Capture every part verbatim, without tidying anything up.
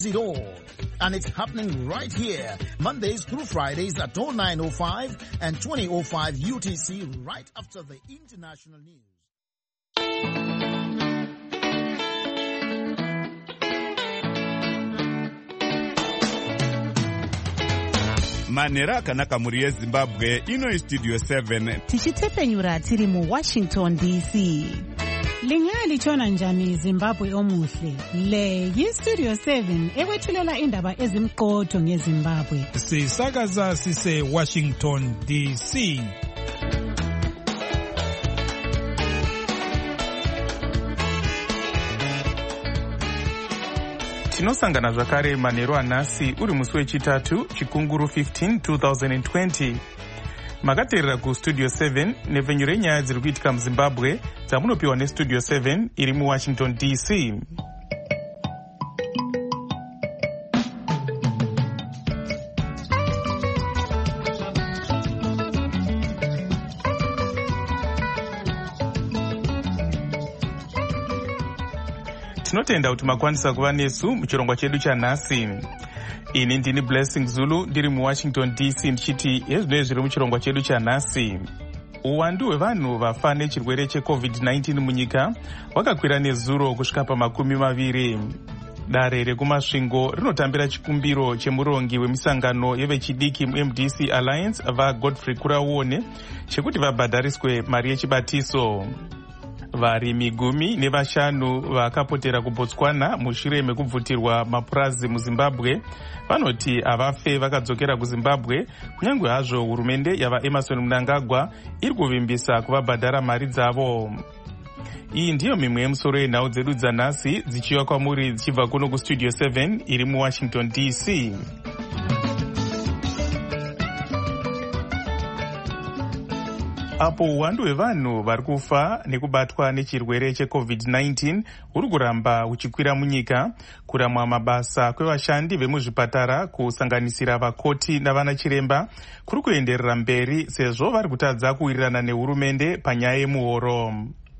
it all. And it's happening right here, Mondays through Fridays at oh nine oh five and twenty oh five U T C, right after the international news. manhero akanaka muri yezimbabwe ino istudio seven tichitepenyura tiri mu Washington D C. Lingali chona njani Zimbabwe omuhle. Le yistudio seven ekwethulela indaba ezimqotho ngeZimbabwe. Sisakaza sise Washington D C. Tinosangana zvakare manhero anhasi uri musi wechitatu chikunguru fifteen twenty twenty. Makateerera kustudio seven nepfenyu renyaya dziri kuitika muZimbabwe dzamunopiwa nestudio seven iri muWashington D C. Tinotenda kuti makwanisa kuva nesu muchirongwa chedu chanhasi. Ini ndini Blessing Zulu ndiri muWashington D C ndichiti hezvinoi zviri muchirongwa chedu chanhasi. Uwandu hwevanhu vafa nechirwere checovid nineteen munyika hwakakwira nezuro kusvika pamakumi maviri. Dare rekumasvingo rinotambira chikumbiro chemurongi wemisangano yevechidiki muM D C Alliance vaGodfrey Kurauone chekuti vabhadhariswe mari yechibatiso. Varimi gumi nevashanu vakapotera kuBotswana mushure mekubvutirwa mapurazi muZimbabwe vanoti havafe vakadzokera kuZimbabwe kunyange hazvo hurumende yava Emmerson Mnangagwa iri kuvimbisa kuvabhadhara mari dzavo. Iyi ndiyo mimwe yemusoro yenhau dzedu dzanhasi dzichiwa kwamuri dzichibva kuno kustudio seven iri muWashington D C. Apo uwandu hwevanhu vari kufa nekubatwa nechirwere checovid nineteen huri kuramba huchikwira munyika, kuramwa mabasa kwevashandi vemuzvipatara kusanganisira vakoti navana chiremba kuri kuenderera mberi sezvo vari kutadza kuwirirana nehurumende panyaya yemuhoro.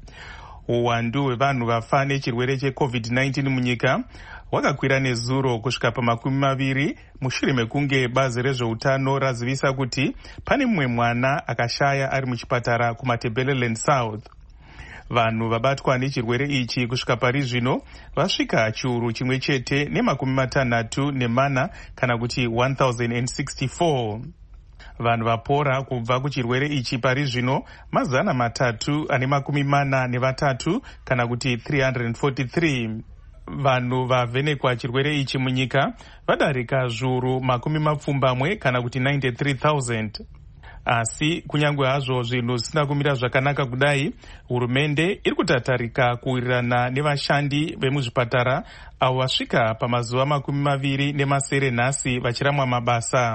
Uwandu hwevanhu vafa nechirwere checovid nineteen munyika hwakakwira nezuro kusvika pamakumi maviri mushure mekunge bazi rezveutano razivisa kuti pane mumwe mwana akashaya ari muchipatara kuMatabeleland South. Vanhu vabatwa nechirwere ichi kusvika pari zvino vasvika chiuru chimwe chete nemakumi matanhatu nemana kana kuti one thousand sixty-four. Vanhu vapora kubva kuchirwere ichi pari zvino mazana matatu ane makumi mana nevatatu kana kuti three hundred forty-three. Vanhu vavhenekwa chirwere ichi munyika vadarika zviuru makumi mapfumbamwe kana kuti ninety-three thousand. Asi kunyange hazvo zvinhu zvisina kumira zvakanaka kudai, hurumende iri kutatarika kuwirirana nevashandi vemuzvipatara avo vasvika pamazuva makumi maviri nemasere nhasi vachiramwa mabasa.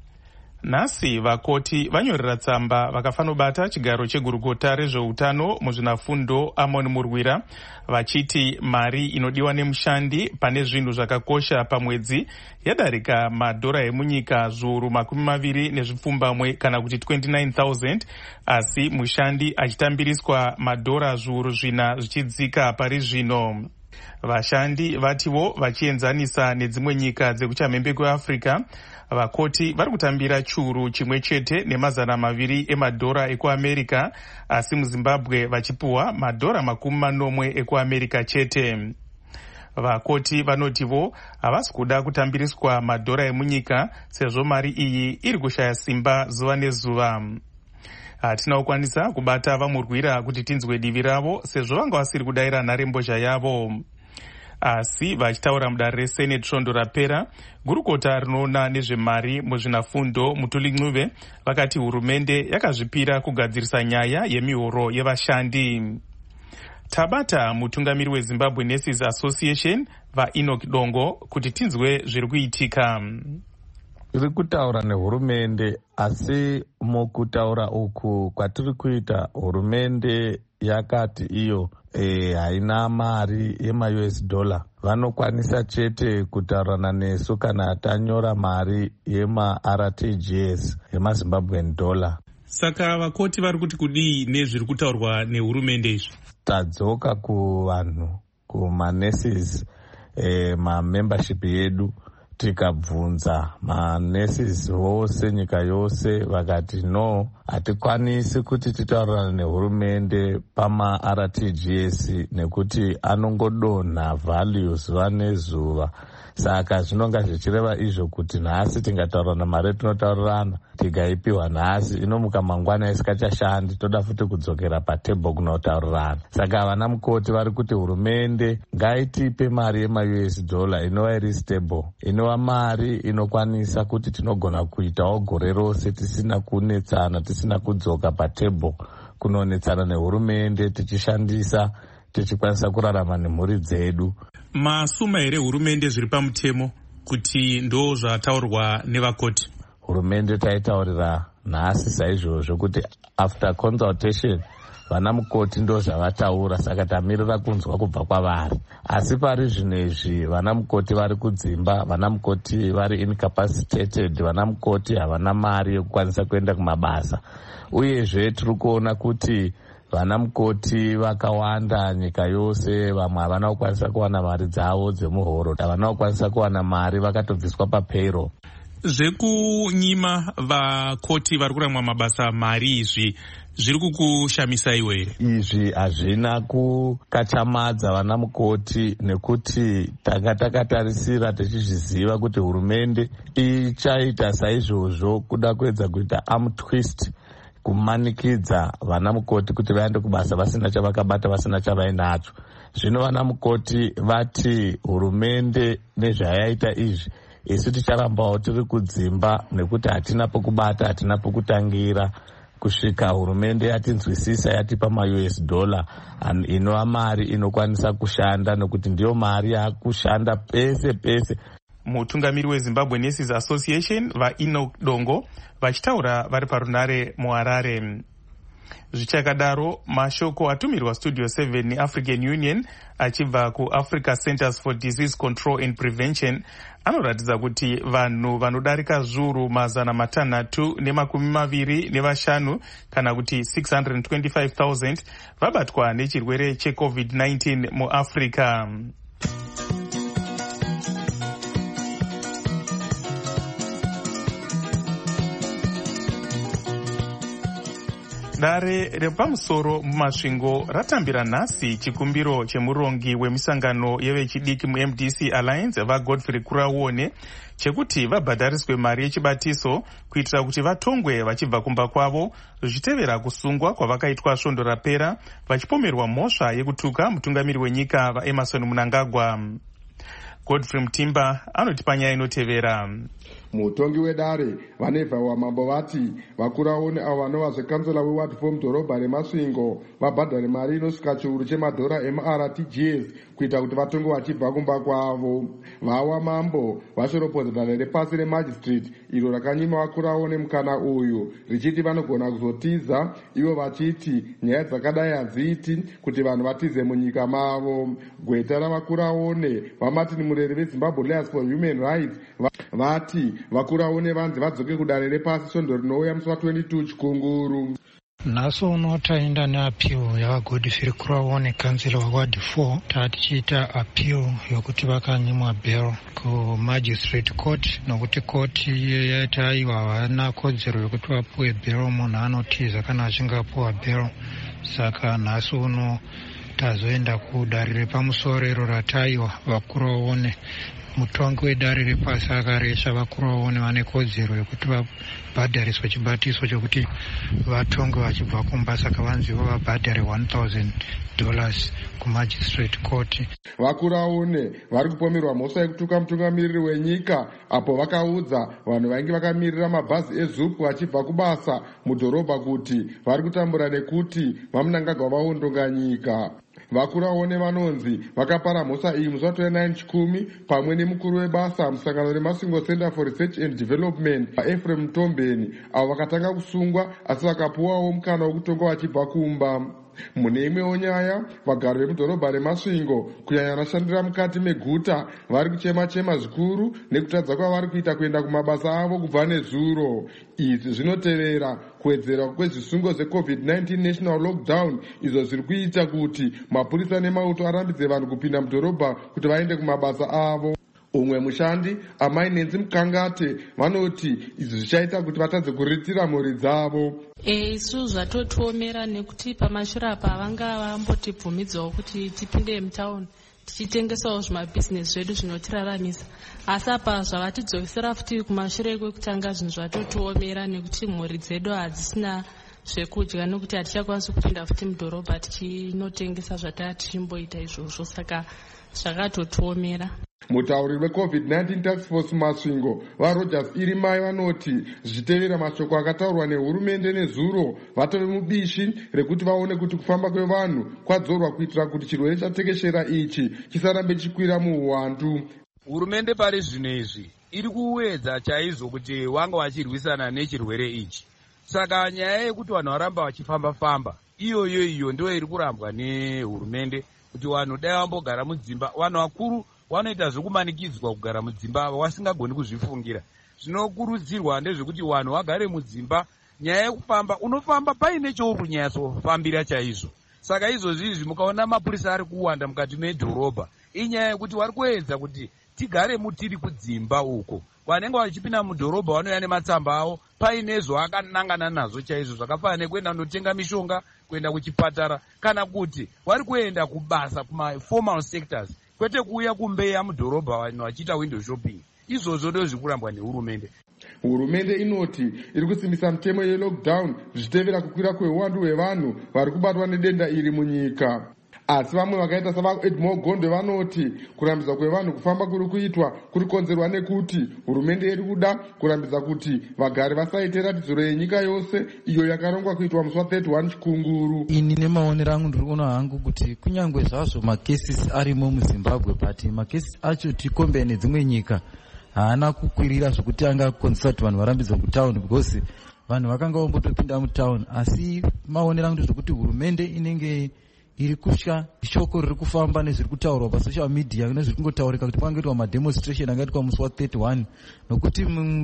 Nhasi vakoti vanyorera tsamba vakafanobata chigaro chegurukota rezveutano muzvinafundo Amon Murwira vachiti mari inodiwa nemushandi pane zvinhu zvakakosha pamwedzi yadarika madhora emunyika zviuru makumi maviri nezvipfumbamwe kana kuti twenty-nine thousand, asi mushandi achitambiriswa madhora zviuru zvina zvichidzika pari zvino. Vashandi vativo vachienzanisa nedzimwe nyika dzekuchamhembe kweAfrica, vakoti vari kutambira chiuru chimwe chete nemazana maviri emadhora ekuAmerica, asi muZimbabwe vachipuwa madhora makumi manomwe ekuAmerica chete. Vakoti vanotivo havasi kuda kutambiriswa madhora emunyika sezvo mari iyi iri kushaya simba zuva nezuva. Hatina kukwanisa kubata vamurwira kuti tinzwe divi ravo sezvo vanga vasiri kudayira nharembozha yavo. Asi vachitaura mudare reSenate svondo rapera, gurukota rinoona nezvemari muzvinafundo Mutuli Ncube vakati hurumende yakazvipira kugadzirisa nyaya yemihoro yevashandi. Tabata mutungamiri weZimbabwe Nurses Association vaEnoch Dongo kuti tinzwe zviri kuitika. Tiri kutaura nehurumende, asi mukutaura uku kwatiri kuita hurumende yakati iyo e, haina mari yema-U S dollar. Vanokwanisa chete kutaurana nesu kana tanyora mari yema-R T G S, yema-Zimbabwean dollar. Saka vakoti vari kuti kudii nezviri kutaurwa nehurumende izvi? Tadzoka kuvanhu, kuma-nurses e, mamembership yedu tikabvunza manurses vose nyika yose vakati no, hatikwanisi kuti titaurirane nehurumende pama-R T G S nekuti anongodonha value zuva nezuva. Saka zvinonga zvichireva izvo kuti nhasi tingataurirana mari tinotaurirana tikaipiwa nhasi inomuka mangwana isikachashandi, toda futi kudzokera patebho kunotaurirana. Saka vana mukoti vari kuti hurumende ngaitipe mari yema-U S dollar inova iri stable, inova mari inokwanisa kuti tinogona kuitawo gore rose tisina kunetsana, tisina kudzoka patebho kunonetsana nehurumende, tichishandisa tichikwanisa kurarama nemhuri dzedu. Masuma here hurumende zviri pamutemo kuti ndo zvataurwa nevakoti? Hurumende taitaurira nhasi saizvozvo kuti after consultation vana mukoti ndo zvavataura, saka tamirira kunzwa kubva kwavari. Asi pari zvinezvi vana mukoti vari kudzimba, vana mukoti vari incapacitated, vana mukoti havana mari yekukwanisa kuenda kumabasa. Uyezve tiri kuona kuti vana mukoti vakawanda nyika yose, vamwe havana kukwanisa kuwana mari dzavo dzemuhoro, havana kukwanisa kuwana mari, vakatobviswa papayroll. Zvekunyima vakoti vari kuramwa mabasa mari izvi zviri kukushamisa iwe here? Izvi hazvina kukachamadza vana mukoti nekuti tanga takatarisira tichizviziva kuti hurumende ichaita saizvozvo kuda kuedza kuita arm twist kumanikidza vana mukoti kuti vaende kubasa vasina chavakabata, vasina chavainacho. Zvino vana mukoti vati hurumende nezvayaita izvi isu ticharambawo tiri kudzimba nekuti hatina pokubata, hatina pokutangira kusvika hurumende yatinzwisisa yatipa ma-U S dollar inova mari inokwanisa kushanda, nekuti ndiyo mari yakushanda pese pese. Mutungamiri weZimbabwe Nurses Association vaIno Dongo vachitaura vari parunare muHarare. Zvichakadaro, mashoko atumirwa Studio seven neAfrican Union achibva kuAfrica Centers for Disease Control and Prevention anoratidza kuti vanhu vanodarika zviuru mazana matanhatu nemakumi maviri nevashanu kana kuti six hundred twenty-five thousand vabatwa nechirwere checovid nineteen muAfrica. Dare repamusoro mumasvingo ratambira nhasi chikumbiro chemurongi wemisangano yevechidiki mu-M D C Alliance vaGodfrey Kuraone chekuti vabhadhariswe mari yechibatiso kuitira kuti vatongwe vachibva kumba kwavo, zvichitevera kusungwa kwavakaitwa svondo rapera vachipomerwa mhosva yekutuka mutungamiri wenyika vaEmerson Mnangagwa. Godfrey Mutimba anoti panyaya inotevera. Mutongi wedare vanebva wamambo vati vakuraone avo vanova zvekanzela weward mudhorobha remasvingo vabhadhare mari inosvika chiuru chemadhora ema-R T G S kuita kuti vatonge vachibva kumba kwavo. Vawa mambo vashoropodza dare repasi remajistrate iro rakanyima vakuraone mukana uyu richiti vanogona kuzotiza, ivo vachiti nyaya dzakadai hadziiti kuti vanhu vatize munyika mavo. Gweta ravakuraone vaMartin Mureri veZimbabwe Lawyers for Human Rights vati vakuraone vanzi vadzoke kudare repasi svondo rinouya musi wa twenty-two chikunguru. Nhasi uno taenda neappeal yavaGodfrey Kuraone kansela waward four tatichiita appeal yokuti vakanyimwa bail kumagistrate court, nokuti koti yataiwa havana kodzero yokuti vapuwe bail, munhu anotiza kana achinge apuwa bail. Saka nhasi uno tazoenda kudare repamusoro iro rataiwa vakuraone. Mutongi wedare repasi akaresha vakuraone vane kodzero yokuti vabhadhariswe chibatiso chokuti vatonge vachibva kumba, saka vanzivo vabhadhare one thousand dollars kumagistrate court. Vakuraone vari kupomerwa mhosva yekutuka mutungamiriri wenyika apo vakaudza vanhu vainge vakamirira mabhazi eZUP vachibva kubasa mudhorobha kuti vari kutambura nekuti vaMnangagwa vaondonga nyika. Vakuraone vanonzi vakapara mhosva iyi musi wa twenty-nine chikumi pamwe nemukuru webasa musangano remasvingo Center for Research and Development Ephraim Mtombeni avo vakatanga kusungwa asi vakapuwawo mukana wekutonga vachibva kumba. Mune imwewo nyaya, vagari vemudhorobha reMasvingo kunyanya vanoshandira mukati meguta vari kuchema-chema zvikuru nekutadza kwavari kuita kuenda kumabasa avo kubva nezuro. Izvi zvinotevera kuwedzera kwezvisungo zvecovid nineteen national lockdown izvo zviri kuita kuti mapurisa nemauto arambidze vanhu kupinda mudhorobha kuti vaende kumabasa avo. Umwe mushandi amai Nenzi Mukangate vanoti izvi zvichaita kuti vatadze kuritira mhuri dzavo. Isu zvatotiomera nekuti pamashure apa vanga vambotibvumidzawo kuti tipinde mutauni tichitengesawo zvimabhizinesi zvedu zvinotiraramisa, asi apa zvavatidzokesera futi kumashure kwekutanga zvinhu zvatotiomera nekuti mhuri dzedu hadzisina zvekudya nekuti hatichakwanisi kupinda futi mudhorobha tichinotengesa zvatanga tichimboita izvozvo, saka zvakatotiomera. Mutauri weCovid nineteen Task Force Masvingo vaRogers Irimai vanoti zvichitevera mashoko akataurwa nehurumende nezuro vatove mubishi rekuti vaone kuti kufamba kwevanhu kwadzorwa kuitira kuti chirwere chatekeshera ichi chisarambe chikwira muuwandu. Hurumende pari zvino izvi iri kuwedza chaizvo kuti wanga wachirwisana nechirwere ichi, saka nyaya yekuti vanhu varamba vachifamba-famba iyoyo iyo ndio iri kurambwa nehurumende kuti vanhu dai vambogara mudzimba. Vanhu vakuru vanoita zvokumanikidzwa kugara mudzimba vasingagoni kuzvifungira. Zvinokurudzirwa ndezvekuti vanhu vagare mudzimba. Nyaya yekufamba unofamba paine chouri kunyatsofambira chaizvo. Saka izvozvi izvi mukaona mapurisa ari kuwanda mukati medhorobha inyaya yekuti vari kuedza kuti tigare mutiri kudzimba uko. Vanenge vachipinda mudhorobha vanouya nematsamba avo paine zvakanangana nazvo chaizvo zvakafanana nekuenda kunotenga mishonga, kuenda kuchipatara, kana kuti vari kuenda kubasa kuma formal sectors, kwete kuuya kumbeya mudhorobha vanhu vachiita window shopping. Izvozvo ndizvo zviri kurambwa nehurumende. Hurumende inoti iri kusimbisa mutemo yelockdown zvichitevera kukwira kweuwandu hwevanhu vari kubatwa nedenda iri munyika. Asi vamwe vakaita savaEdmore Gondwe vanoti kurambidza kwevanhu kufamba kuri kuitwa kuri konzerwa nekuti hurumende iri kuda kurambidza kuti vagari vasaite ratidziro yenyika yose iyo yakarongwa kuitwa musi wa thirty-one Chikunguru. Ini nemaonero angu ndiri kuona hangu kuti kunyangwe zvazvo makesis arimo muZimbabwe but makesis acho tikombe nedzimwe nyika haana kukwirira zvokuti angakonzesa kuti vanhu varambidzwe kutaundi because vanhu vakanga vombotopinda mutaundi. Asi maonero angu ndezvokuti hurumende inenge iri kutya shoko riri kufamba nezviri kutaurwa pasocial media nezviri kungotaurika kuti pangaitwa mademonstration angaitwa musi wa thirty-one nokuti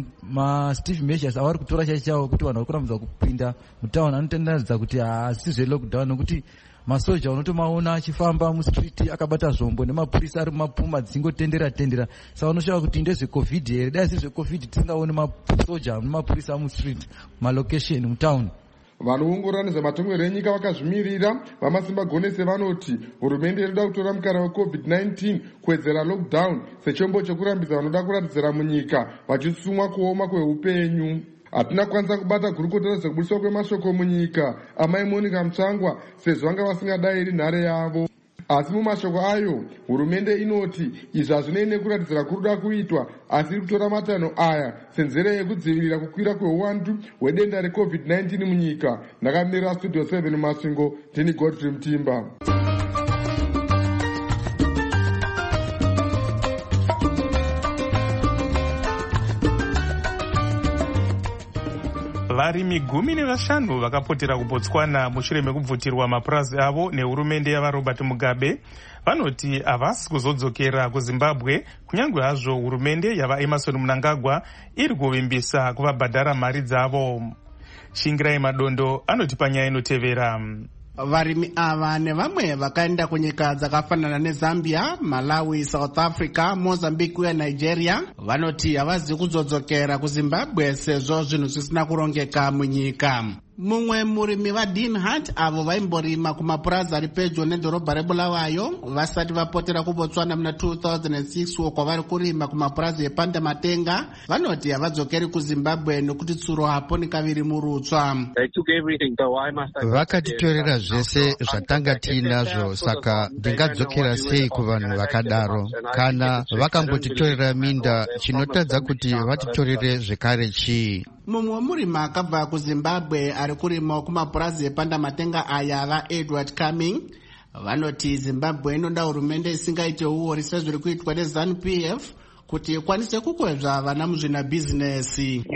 maSteve measures avari kutora chaichawo kuti vanhu vari kurambidza kupinda mutauni anotenderedza kuti haasi zvelockdown nokuti masoja unotomaona achifamba mustreet akabata zvombo nemapurisa ari mumapuma dzingotendera tendera. Saka unosvika kuti ndezvecovid here, dai si zvecovid tisingaoni masoja nemapurisa mustreet malocation mutauni. Vanoongorora nezvematongerwo enyika vakazvimirira vamasimba gonese vanoti hurumende inoda kutora mukana wecovid nineteen kuwedzera lockdown sechombo chekurambidza vanoda kuratidzira munyika vachisumwa kuoma kweupenyu. Hatina kwanisa kubata gurukota zvekubudiswa kwemashoko munyika amai Monica Mutsvangwa sezvo vanga vasingadayiri nhare yavo. Asi mumashoko ayo hurumende inoti izvi hazvinei nekuratidzira kuruda kuitwa asi iri kutora matanho aya senzira yekudzivirira kukwira kweuwandu hwedenda recovid nineteen munyika. Ndakamirira studio seven Masvingo, ndini Godfrey Mutimba. Varimi gumi nevashanu vakapotera kubotswana mushure mekubvutirwa mapurazi avo nehurumende yavaRobert Mugabe vanoti havasi kuzodzokera kuZimbabwe kunyange hazvo hurumende yavaEmerson Mnangagwa iri kuvimbisa kuvabhadhara mari dzavo. Shingirai Madondo anoti panyaya inotevera. Varimi ava nevamwe vakaenda kunyika dzakafanana neZambia, Malawi, South Africa, Mozambique uye Nigeria vanoti havazi kuzodzokera kuZimbabwe sezvo zvinhu zvisina kurongeka munyika. Mumwe murimi vaDean Hart avo vaimborima kumapurazi ari pedyo nedhorobha reBulawayo vasati vapotera kuBotswana muna two thousand six uko vari kurima kumapurazi ePandamatenga vanoti havadzokeri kuZimbabwe nokuti tsuro hapo nikaviri murutsva. Vakatitorera zvese zvatanga tiinazvo, saka ndingadzokera sei kuvanhu vakadaro? Kana vakambotitorera minda, chinotadza kuti vatitorere zvekare chii? Mumwe murimi akabva kuZimbabwe ari kurima kumapurazi ePandamatenga aya vaEdward Cumming vanoti Zimbabwe inoda hurumende isingaite uori sezviri kuitwa neZANU P F kuti ikwanise kukwezva vana muzvinabhizinesi.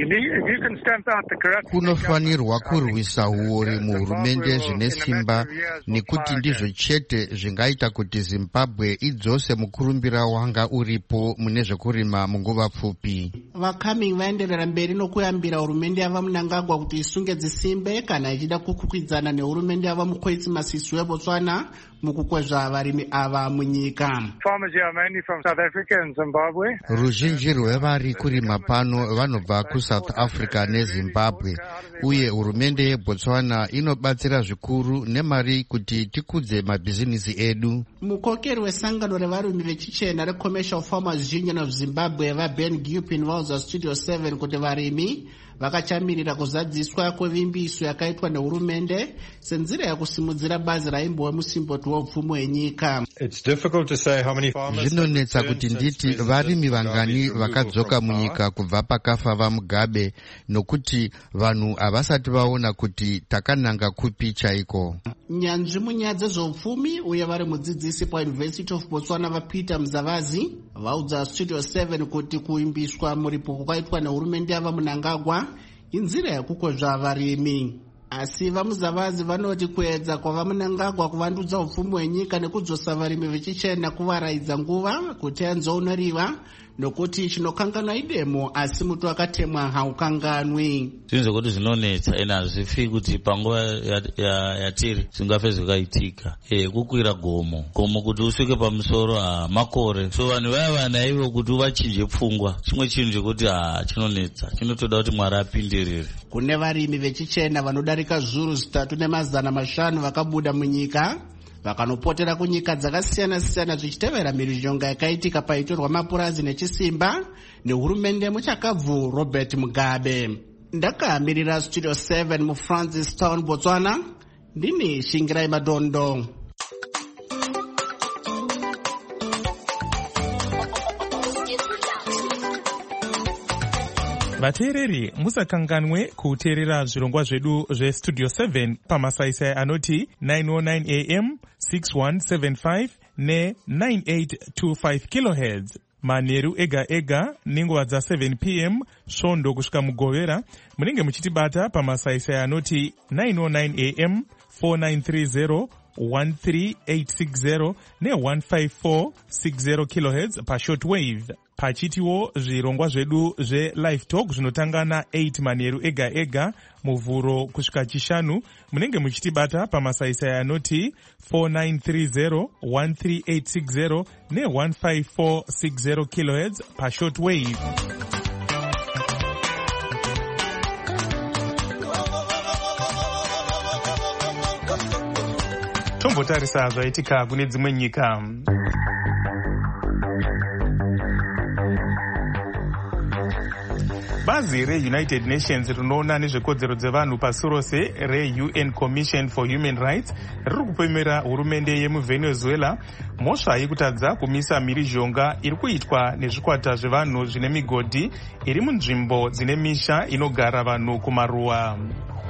Kunofanirwa kurwisa uori muhurumende zvine simba, nekuti ndizvo chete zvingaita kuti Zimbabwe idzose mukurumbira wanga uripo mune zvekurima munguva pfupi. Vakami vaenderera mberi nokuyambira hurumende yava Mnangagwa kuti isunge dzisimbe kana ichida kukwikwidzana nehurumende yava Mokgweetsi Masisi weBotswana mukukwezva varimi ava munyika. Ruzhinji rwevari kurima pano vanobva kuSouth Africa neZimbabwe, uye hurumende yeBotswana inobatsira zvikuru nemari kuti tikudze mabhizinisi edu. Mukokeri wesangano revarimi vechichena reCommercial Farmers Union of Zimbabwe vaBen Gilpin vauza Studio seven kuti varimi vakachamirira kuzadziswa kwevimbiso yakaitwa nehurumende senzira yakusimudzira bazi raimbove musimboti wopfumo wenyika. Zvinonetsa kuti nditi varimi vangani vakadzoka munyika kubva pakafa vaMugabe, nokuti vanhu havasati vaona kuti takananga kupi chaiko. Nyanzvi munyaya dzezveupfumi uye vari mudzidzisi paUniversity of Botswana vaPeter Mzavazi vaudza Studio seven kuti kuimbiswa muripo kwakaitwa nehurumende yava Mnangagwa inzira yakukwezva varimi. Asi vaMuzavazi vanoti kuedza kwava Mnangagwa kuvandudza upfumi hwenyika nekudzosa varimi vechichena kuvaraidza nguva kuti anzoonoriwa, nokuti chinokanganwa idemo asi muti wakatemwa haukanganwi. Zvinhu zvekuti zvinonetsa ena hazvifi kuti panguva yatiri zvingafe zvakaitika. E, kukwira gomo gomo kuti usvike pamusoro ha makore, so vanhu vaya vana ivo kuti uvachinje pfungwa chimwe chinhu chekuti ha chinonetsa, chinotoda kuti Mwari apindirire. Kune varimi vechichena vanodarika zviuru zvitatu nemazana mashanu vakabuda munyika vakanopotera kunyika dzakasiyana siyana zvichitevera mhirizhonga yakaitika paitorwa mapurazi nechisimba nehurumende muchakabvu Robert Mugabe. Ndakamirira Studio seven muFrancis Town, Botswana, ndini Shingirai Madondo. Vateereri, musakanganwe kuteerera zvirongwa zvedu zveStudio seven pamasaisai anoti nine oh nine A M, six one seven five ne nine eight two five kilohertz. Manheru ega ega nenguva dza seven P M svondo kusvika mugovera. Munenge muchitibata pamasaisai anoti nine oh nine A M, four nine three zero, one three eight six zero ne one five four six zero kilohertz pashortwave. Pachitiwo zvirongwa zvedu zveLive Talk zvinotanga na eight manheru ega ega muvhuro kusvika chishanu. Munenge muchitibata pamasaisai anoti four nine three zero, one three eight six zero ne one five four six zero kilohertz pashortwave. Tombotarisa zvaitika kune dzimwe nyika. Bazi reUnited Nations rinoona nezvekodzero dzevanhu pasi rose reUN Commission for Human Rights riri kupemera hurumende yemuVenezuela mhosva yekutadza kumisa mhirizhonga iri kuitwa nezvikwata zvevanhu zvine migodhi iri munzvimbo dzine misha inogara vanhu kumaruwa.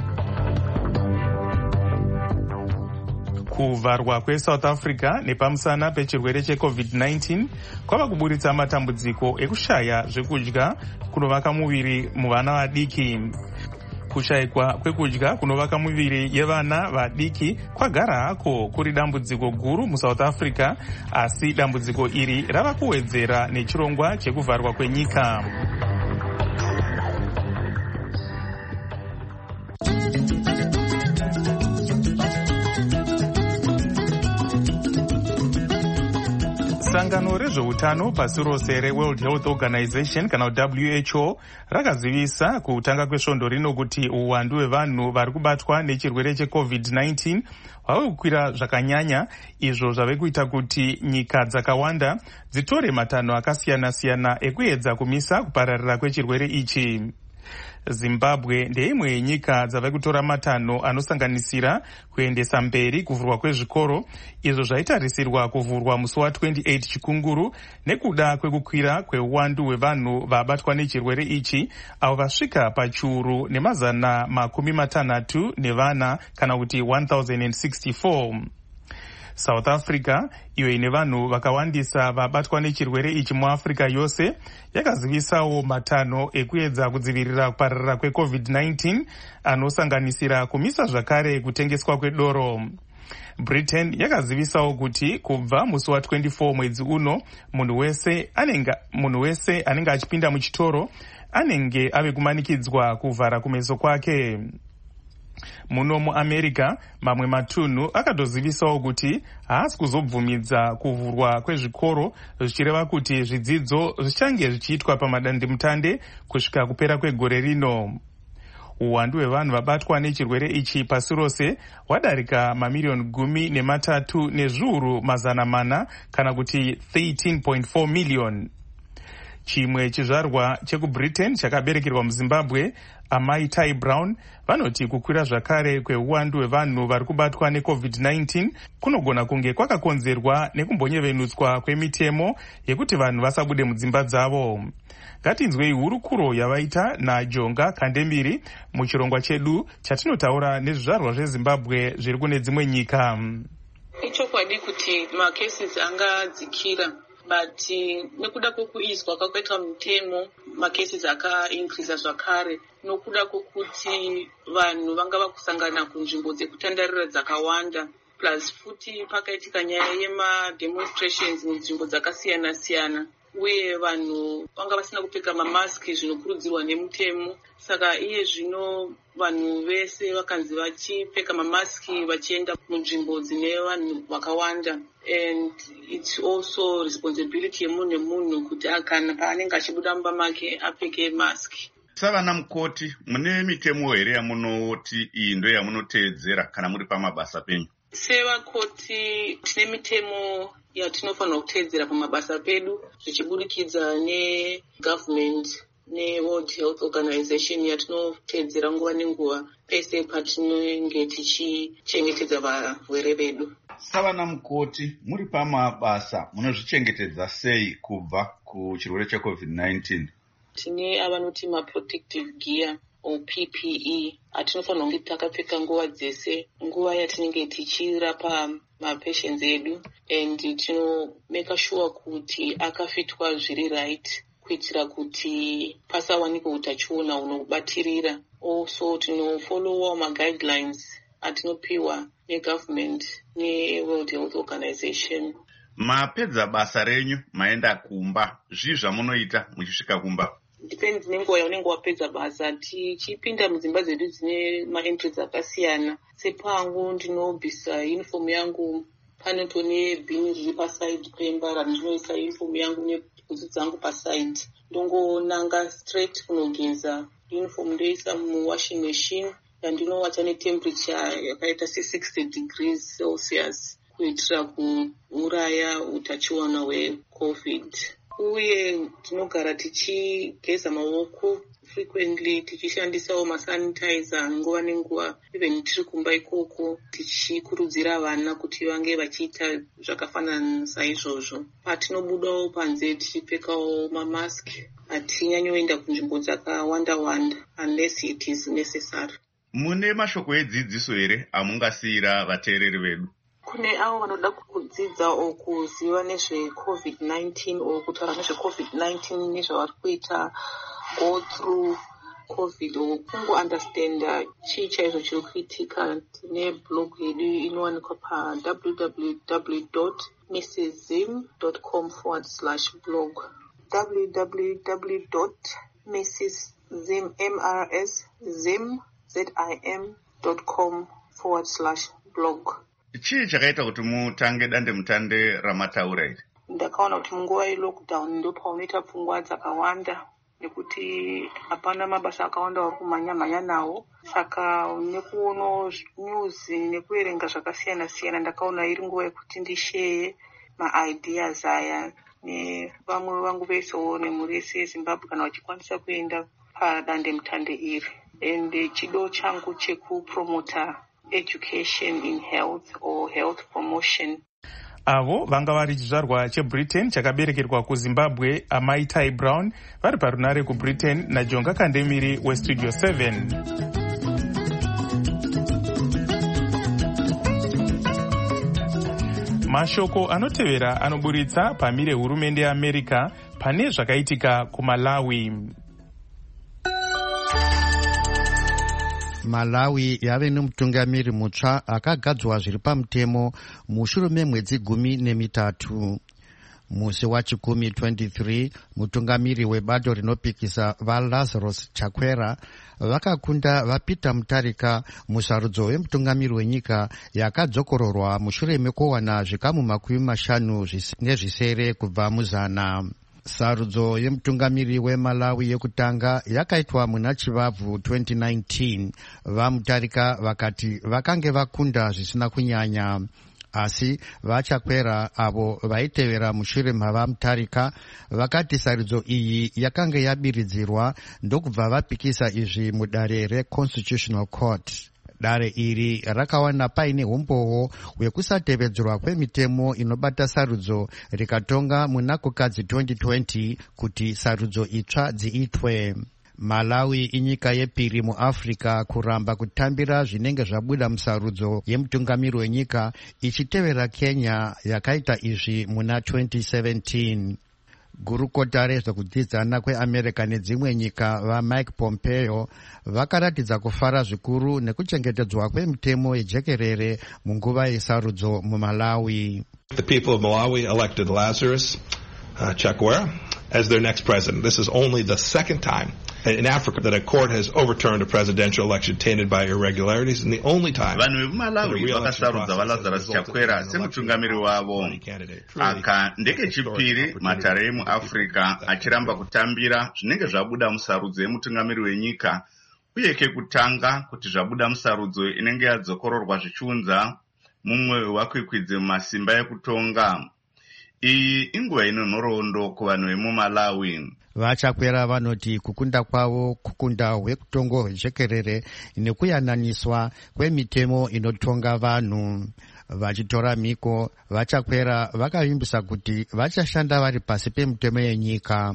Kuvharwa kweSouth Africa nepamusana pechirwere cheCovid nineteen kwava kuburitsa matambudziko ekushaya zvekudya kunovaka muviri muvana vadiki. Kushayikwa kwekudya kunovaka muviri yevana vadiki kwagara hako kuri dambudziko guru muSouth Africa, asi dambudziko iri rava kuwedzera nechirongwa chekuvharwa kwenyika. Sangano rezveutano pasi rose reWorld Health Organization kana W H O rakazivisa kutanga kwesvondo rino kuti uwandu hwevanhu vari kubatwa nechirwere cheCovid nineteen hwave kukwira zvakanyanya, izvo zvave kuita kuti nyika dzakawanda dzitore matanho akasiyana-siyana ekuedza kumisa kupararira kwechirwere ichi. Zimbabwe ndeimwe yenyika dzave kutora matanho anosanganisira kuendesa mberi kuvhurwa kwezvikoro, izvo zvaitarisirwa kuvhurwa musi wa28 chikunguru nekuda kwekukwira kweuwandu hwevanhu vabatwa nechirwere ichi, avo vasvika pachiuru nemazana makumi matanhatu nevana kana kuti one thousand sixty-four. South Africa, iyo ine vanhu vakawandisa vabatwa nechirwere ichi muAfrica yose, yakazivisawo matanho ekuedza kudzivirira kupararira kwecovid nineteen anosanganisira kumisa zvakare kutengeswa kwedoro. Britain yakazivisawo kuti kubva musi wa twenty-four mwedzi uno, munhu wese anenge munhu wese anenge achipinda muchitoro anenge ave kumanikidzwa kuvhara kumeso kwake. Muno muAmerica, mamwe matunhu akatozivisawo kuti haasi kuzobvumidza kuvhurwa kwezvikoro, zvichireva kuti zvidzidzo zvichange zvichiitwa pamadandemutande kusvika kupera kwegore rino. Uwandu hwevanhu vabatwa nechirwere ichi pasi rose hwadarika mamiliyoni gumi nematatu nezviuru mazana mana kana kuti thirteen point four million. Chimwe chizvarwa chekuBritain chakaberekerwa muZimbabwe, amai Tai Brown, vanoti kukwira zvakare kweuwandu hwevanhu vari kubatwa necovid nineteen kunogona kunge kwakakonzerwa nekumbonyevenutswa kwemitemo yekuti vanhu vasabude mudzimba dzavo. Ngatinzwei hurukuro yavaita naJonga Kandemiri muchirongwa chedu chatinotaura nezvizvarwa zveZimbabwe zviri kune dzimwe nyika. Ichokwadi kuti macases angadzikira, but nekuda kwokuizwa kwakaitwa mutemo macases akaincreasa zvakare, nokuda kwokuti vanhu vanga vakusangana kunzvimbo dzekutandarira dzakawanda, plus futi pakaitika nyaya yemademonstrations munzvimbo dzakasiyana siyana, uye vanhu vanga vasina kupfeka mamaski zvinokurudzirwa nemutemo. Saka iye zvino vanhu vese vakanzi vachipfeka mamaski vachienda munzvimbo dzine vanhu vakawanda, and it's also responsibility yemunhu nemunhu kuti kana paanenge achibuda mumba make apfeke maski. Savana mukoti, mune mitemo here yamunoti iyi ndo yamunoteedzera kana muri pamabasa penyu? Sevakoti tine mitemo yatinofanira kuteedzera pamabasa pedu, zvichibudikidza negovernment neWorld Health Organization yatinoteedzera nguva nenguva pese patinenge tichichengetedza varwere vedu. Savana mukoti, muri pamabasa munozvichengetedza sei kubva kuchirwere checovid nineteen? Tine avanoti maprotective gear or P P E atinofanira kunge takapfeka nguva dzese, nguva yatinenge tichirapa mapatients edu, and tinomeka sure kuti akafitwa zviri right kuitira kuti pasawanikwe utachiona hunobatirira. Also tinofollowa maguidelines atinopiwa negovernment neWorld Health Organization. Mapedza basa renyu maenda kumba, zvii zvamunoita muchisvika kumba? Depends nenguva yaunenge wapedza basa. Tichipinda mudzimba dzedu dzine maentries akasiyana, sepangu ndinobvisa uniform yangu, panoto nebhini riri paside pemba randinoisa uniform yangu nebhutsu dzangu paside, ndongonanga straight kunogeza uniform ndoisa muwashing machine yandinowacha netemperature yakaita sixty degrees Celsius kuitira kuuraya utachiona hweCovid. Uye tinogara tichigeza maoko frequently, tichishandisawo masanitizer nguva nenguva, even tiri kumba ikoko, tichikurudzira vana kuti vange vachiita zvakafanana saizvozvo. Patinobudawo panze tichipfekawo mamaski, hatinyanyoenda kunzvimbo dzakawanda wanda unless it is necessary. Mune mashoko edzidziso here amungasiyira vateereri vedu? Kune avo vanoda kudzidza o kuziva nezvecovid nineteen o kutaura nezvecovid nineteen nezvavari kuita go through covid o kungounderstanda chii chaizvo chiri kuitika. Tine blog yedu inowanikwa pa w w w dot mrszim dot com forward slash blog, w w w dot mrszim dot com forward slash blog. Chii chakaita kuti mutange dande mutande ramataura iri? Ndakaona kuti munguva yelockdown ndo paunoita pfungwa dzakawanda, nekuti hapana mabasa akawanda vari kumhanya mhanya nawo. Saka nekuona news nekuerenga zvakasiyana siyana, ndakaona iri nguva yekuti ndisheye maideas aya nevamwe vangu vesewo nemhuri yese yeZimbabwe kana vachikwanisa kuenda padande mutande iri. And chido changu chekupromota education in health or health promotion. Avo vanga vari chizvarwa cheBritain chakaberekerwa kuZimbabwe, amai Tai Brown, vari parunare kuBritain naJonga Kandemiri weStudio seven. Mashoko anotevera anoburitsa pamire hurumende yeAmerica pane zvakaitika kuMalawi. Malawi yave nemutungamiri mutsva akagadzwa zviri pamutemo mushure memwedzi gumi nemitatu. Musi wachikumi twenty-three, mutungamiri webato rinopikisa vaLazarus Chakwera vakakunda vaPeter Mutharika musarudzo wemutungamiri wenyika yakadzokororwa mushure mekuwana zvikamu makumi mashanu nezvisere kubva muzana. Sarudzo yemutungamiri weMalawi yekutanga yakaitwa muna Chivabvu twenty nineteen. VaMutharika vakati vakange vakunda zvisina kunyanya, asi vaChakwera avo vaitevera mushure mavaMutharika vakati sarudzo iyi yakanga yabiridzirwa ndokubva vapikisa izvi mudare reConstitutional Court. Dare iri rakawana paine umboo hwekusatevedzerwa kwemitemo inobata sarudzo rikatonga muna kukadzi twenty twenty kuti sarudzo itsva dziitwe. Malawi inyika yepiri muAfrica kuramba kutambira zvinenge zvabuda musarudzo yemutungamiri wenyika, ichitevera Kenya yakaita izvi muna twenty seventeen. Gurukota rezvekudzidzana kweAmerica nedzimwe nyika vaMike Pompeo vakaratidza kufara zvikuru nekuchengetedzwa kwemitemo yejekerere munguva yesarudzo muMalawi. The people of Malawi elected Lazarus uh, Chakwera as their next president. This is only the second time in Africa that a court has overturned a presidential election tainted by irregularities, and the only time vanhu vemuMalawi vakasarudza vaLazarus Chakwera semutungamiri wavo. Aka ndeke chipiri matare emuAfrica achiramba kutambira zvinenge zvabuda musarudzo yemutungamiri wenyika, uye kekutanga kuti zvabuda musarudzo inenge yadzokororwa zvichiunza mumwe wakwikwidze mumasimba ekutonga. Iyi inguva ino nhoroondo kuvanhu vemuMalawi. VaChakwera vanoti kukunda kwavo kukunda hwekutongo hwejekerere nekuyananiswa kwemitemo inotonga vanhu. Vachitora mhiko, vaChakwera vakavimbisa kuti vachashanda vari pasi pemitemo yenyika.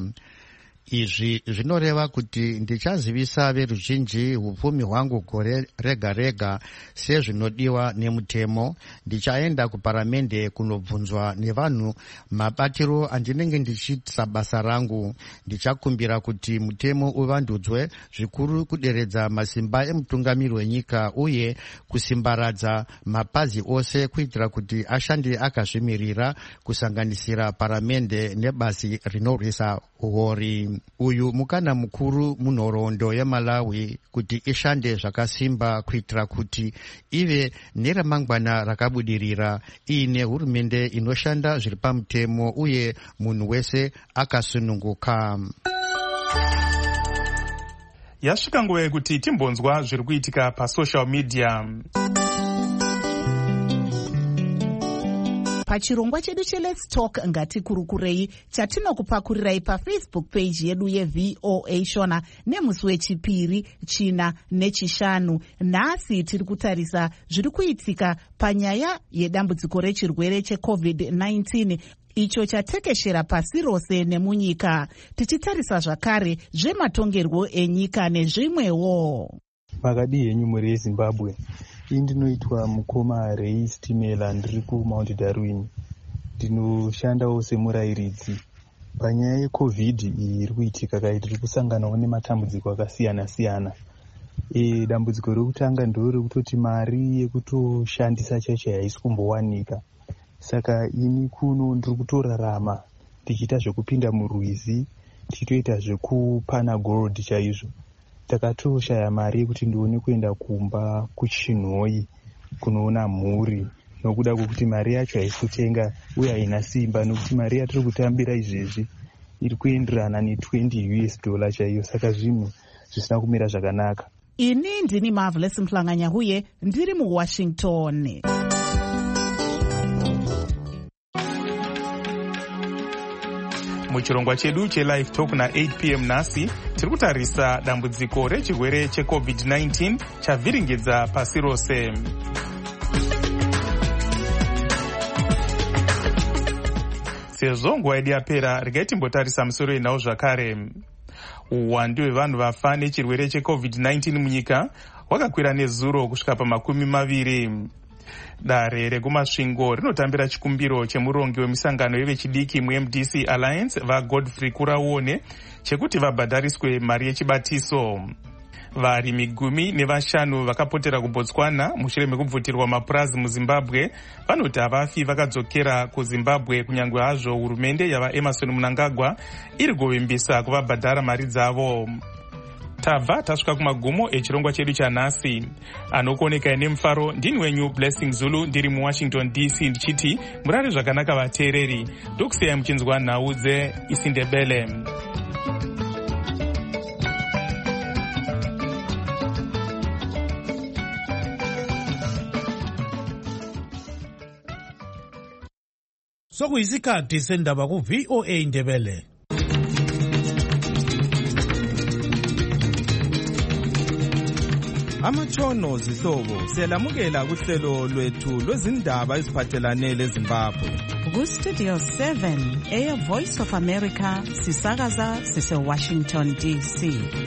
Izvi zvinoreva kuti ndichazivisa veruzhinji upfumi hwangu gore rega rega sezvinodiwa nemutemo. Ndichaenda kuparamende kunobvunzwa nevanhu mabatiro andinenge ndichiita basa rangu. Ndichakumbira kuti mutemo uvandudzwe zvikuru kuderedza masimba emutungamiri wenyika uye kusimbaradza mapazi ose kuitira kuti ashande akazvimirira kusanganisira paramende nebasi rinorwisa uhori. Uyu mukana mukuru munhoroondo yeMalawi kuti ishande zvakasimba kuitira kuti ive neramangwana rakabudirira iine hurumende inoshanda zviri pamutemo uye munhu wese akasununguka. Yasvika nguva yekuti timbonzwa zviri kuitika pasocial media. Pachirongwa chedu cheLet's Talk ngatikurukurei chatinokupakurirai paFacebook page yedu yeV O A Shona nemusi wechipiri, china nechishanu. Nhasi tiri kutarisa zviri kuitika panyaya yedambudziko rechirwere cheCovid nineteen icho chatekeshera pasi rose nemunyika, tichitarisa zvakare zvematongerwo enyika nezvimwewo. Makadi henyu muri yeZimbabwe. Ini ndinoitwa mukoma Ray Stimela, ndiri kuMount Darwin. Ndinoshandawo semurayiridzi panyaya yeCovid iyi iri kuitika kai tiri kusanganawo nematambudziko akasiyana siyana. E, dambudziko rekutanga ndore kutoti mari yekutoshandisa chaicho haisi kumbowanika. Saka ini kuno ndiri kutorarama ndichiita zvekupinda murwizi, tichitoita zvekupana gold chaizvo. Takatoshaya mari yekuti ndione kuenda kumba kuChinhoyi kunoona mhuri, nokuda kwokuti mari yacho haisi kutenga uye haina simba, nokuti mari yatiri kutambira izvezvi iri kuenderana netwenty U S dollar chaiyo, saka zvinhu zvisina kumira zvakanaka. Ini ndini Marvelous Mhlanganya huye ndiri muWashington. Muchirongwa chedu cheLive Talk na eight p m nhasi tiri kutarisa dambudziko rechirwere cheCovid nineteen chavhiringidza pasi rose. Sezvo nguva yedu yapera, regai timbotarisa musoro yenhau zvakare. Uwandu hwevanhu vafa nechirwere cheCovid nineteen munyika hwakakwira nezuro kusvika pamakumi maviri. Dare rekumasvingo rinotambira chikumbiro chemurongi wemisangano yevechidiki muM D C Alliance vaGodfrey Kuraone chekuti vabhadhariswe mari yechibatiso. Varimi gumi nevashanu vakapotera kuBotswana mushure mekubvutirwa mapurazi muZimbabwe vanoti havafi vakadzokera kuZimbabwe kunyange hazvo hurumende yavaEmerson Mnangagwa iri kuvimbisa kuvabhadhara mari dzavo. Tabva tasvika kumagumo echirongwa chedu chanhasi. Anokuoneka nemufaro ndini wenyu Blessing Zulu ndiri muWashington D C ndichiti murare zvakanaka vateereri. Ndokusiyai muchinzwa nhau dzeIsindebele. Sokuyisikhathi sendaba ku-V O A Ndebele. Amatshono zihlobo siyalamukela kuhlelo lwethu lwezindaba eziphathelane leZimbabwe. Ku-Studio seven eya Voice of America sisakaza sise-Washington D C.